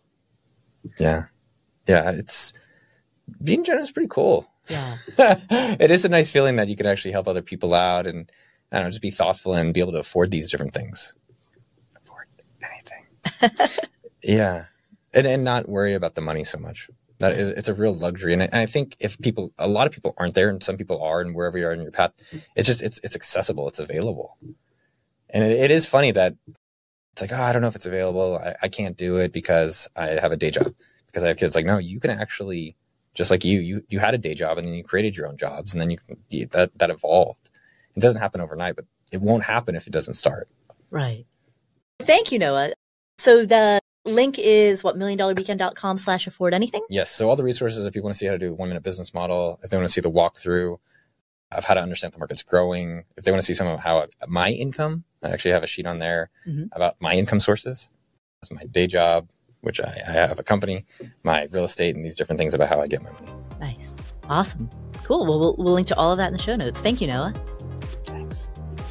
Yeah. Yeah. It's being generous is pretty cool. Yeah. It is a nice feeling that you can actually help other people out and, I don't know, just be thoughtful and be able to afford these different things. Afford anything. Yeah. And not worry about the money so much. It's a real luxury. And I think a lot of people aren't there, and some people are, and wherever you are in your path, it's just, it's accessible. It's available. And it is funny that it's like, oh, I don't know if it's available. I can't do it because I have a day job, because I have kids. Like, no, you can actually, just like you had a day job and then you created your own jobs, and then that evolved. It doesn't happen overnight, but it won't happen if it doesn't start. Right. Thank you, Noah. So the link is $1milliondollarweekend.com/afford anything. Yes. So all the resources, if you want to see how to do a 1-minute business model, if they want to see the walkthrough of how to understand the market's growing, if they want to see some of how my income, I actually have a sheet on there about my income sources. That's my day job, which I have a company, my real estate, and these different things about how I get my money. Nice. Awesome. Cool. Well, we'll link to all of that in the show notes. Thank you, Noah. Thanks.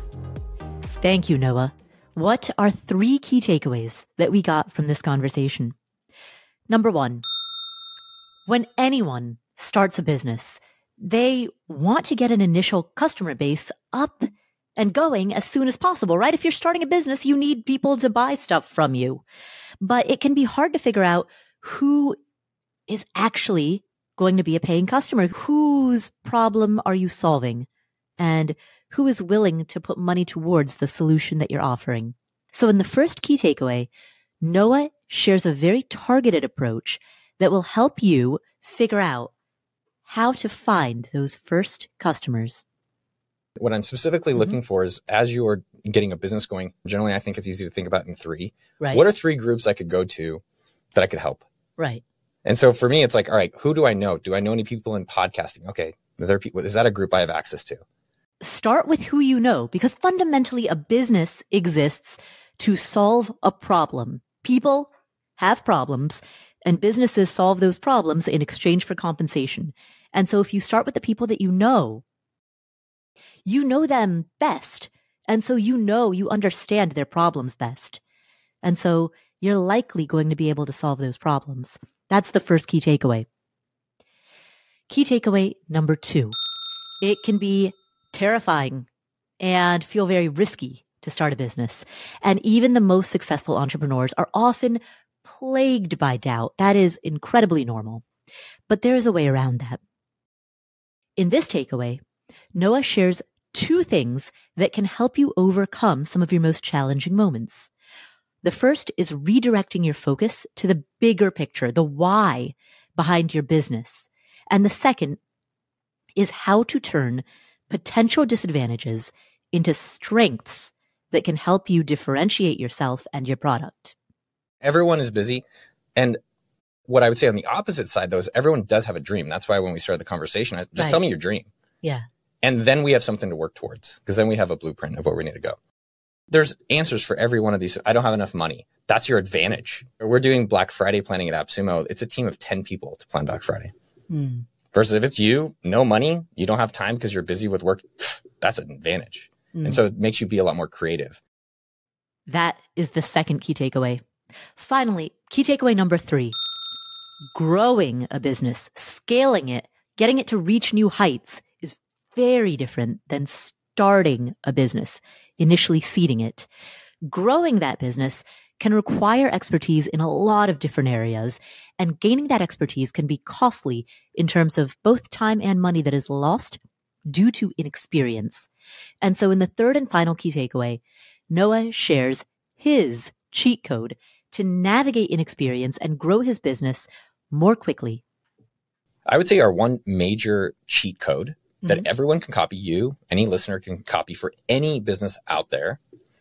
Thank you, Noah. What are 3 key takeaways that we got from this conversation? Number 1, when anyone starts a business, they want to get an initial customer base up and going as soon as possible, right? If you're starting a business, you need people to buy stuff from you. But it can be hard to figure out who is actually going to be a paying customer. Whose problem are you solving? And who is willing to put money towards the solution that you're offering? So in the first key takeaway, Noah shares a very targeted approach that will help you figure out how to find those first customers. What I'm specifically looking for is, as you're getting a business going, generally I think it's easy to think about in 3. Right. What are 3 groups I could go to that I could help? Right. And so for me, it's like, all right, who do I know? Do I know any people in podcasting? Okay. Is that a group I have access to? Start with who you know, because fundamentally a business exists to solve a problem. People have problems and businesses solve those problems in exchange for compensation. And so if you start with the people that you know them best. And so you understand their problems best. And so you're likely going to be able to solve those problems. That's the first key takeaway. Key takeaway number 2. It can be terrifying and feel very risky to start a business. And even the most successful entrepreneurs are often plagued by doubt. That is incredibly normal. But there is a way around that. In this takeaway, Noah shares 2 things that can help you overcome some of your most challenging moments. The first is redirecting your focus to the bigger picture, the why behind your business. And the second is how to turn potential disadvantages into strengths that can help you differentiate yourself and your product. Everyone is busy. And what I would say on the opposite side, though, is everyone does have a dream. That's why when we started the conversation, just tell me your dream. Yeah. And then we have something to work towards, because then we have a blueprint of where we need to go. There's answers for every one of these. I don't have enough money. That's your advantage. We're doing Black Friday planning at AppSumo. It's a team of 10 people to plan Black Friday. Versus if it's you, no money, you don't have time because you're busy with work. That's an advantage. And so it makes you be a lot more creative. That is the second key takeaway. Finally, key takeaway number 3. Growing a business, scaling it, getting it to reach new heights is very different than starting a business, initially seeding it. Growing that business can require expertise in a lot of different areas, and gaining that expertise can be costly in terms of both time and money that is lost due to inexperience. And so in the third and final key takeaway, Noah shares his cheat code to navigate inexperience and grow his business more quickly. I would say our one major cheat code that everyone can copy, any listener can copy for any business out there,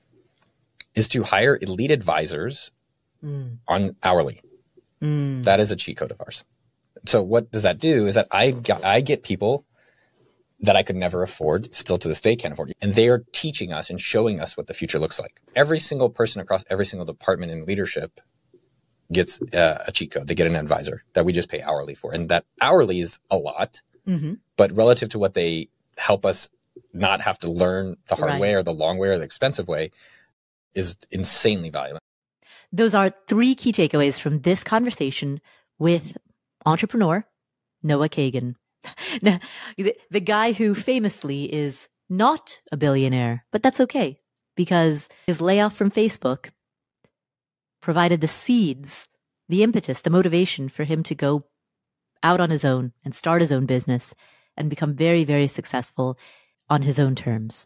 is to hire elite advisors on hourly. That is a cheat code of ours. So what does that do is that I get people that I could never afford, still to this day can't afford, and they are teaching us and showing us what the future looks like. Every single person across every single department in leadership gets a cheat code. They get an advisor that we just pay hourly for. And that hourly is a lot, but relative to what they help us not have to learn the hard way or the long way or the expensive way is insanely valuable. Those are 3 key takeaways from this conversation with entrepreneur Noah Kagan. Now, the guy who famously is not a billionaire, but that's okay because his layoff from Facebook provided the seeds, the impetus, the motivation for him to go out on his own and start his own business and become very, very successful on his own terms.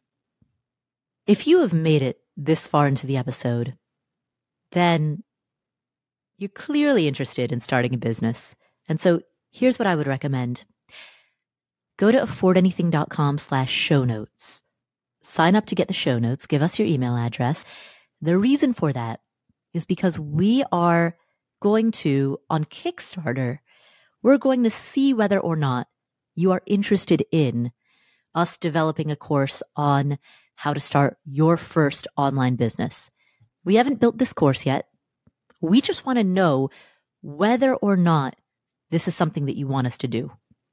If you have made it this far into the episode, then you're clearly interested in starting a business. And so here's what I would recommend. Go to affordanything.com/show notes. Sign up to get the show notes. Give us your email address. The reason for that is because we are going to, on Kickstarter, we're going to see whether or not you are interested in us developing a course on how to start your first online business. We haven't built this course yet. We just want to know whether or not this is something that you want us to do.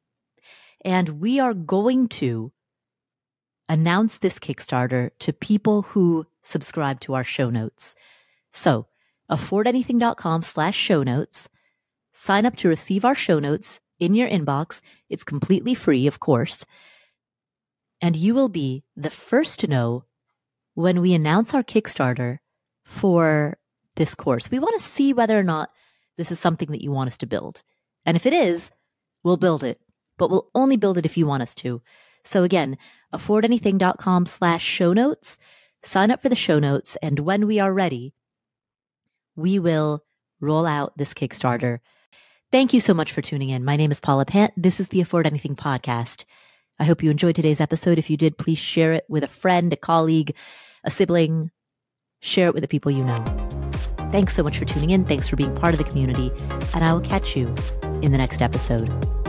And we are going to announce this Kickstarter to people who subscribe to our show notes. So, affordanything.com/show notes. Sign up to receive our show notes in your inbox. It's completely free, of course. And you will be the first to know when we announce our Kickstarter for this course. We want to see whether or not this is something that you want us to build. And if it is, we'll build it. But we'll only build it if you want us to. So again, affordanything.com/show notes. Sign up for the show notes. And when we are ready, we will roll out this Kickstarter. Thank you so much for tuning in. My name is Paula Pant. This is the Afford Anything podcast. I hope you enjoyed today's episode. If you did, please share it with a friend, a colleague, a sibling. Share it with the people you know. Thanks so much for tuning in. Thanks for being part of the community. And I will catch you in the next episode.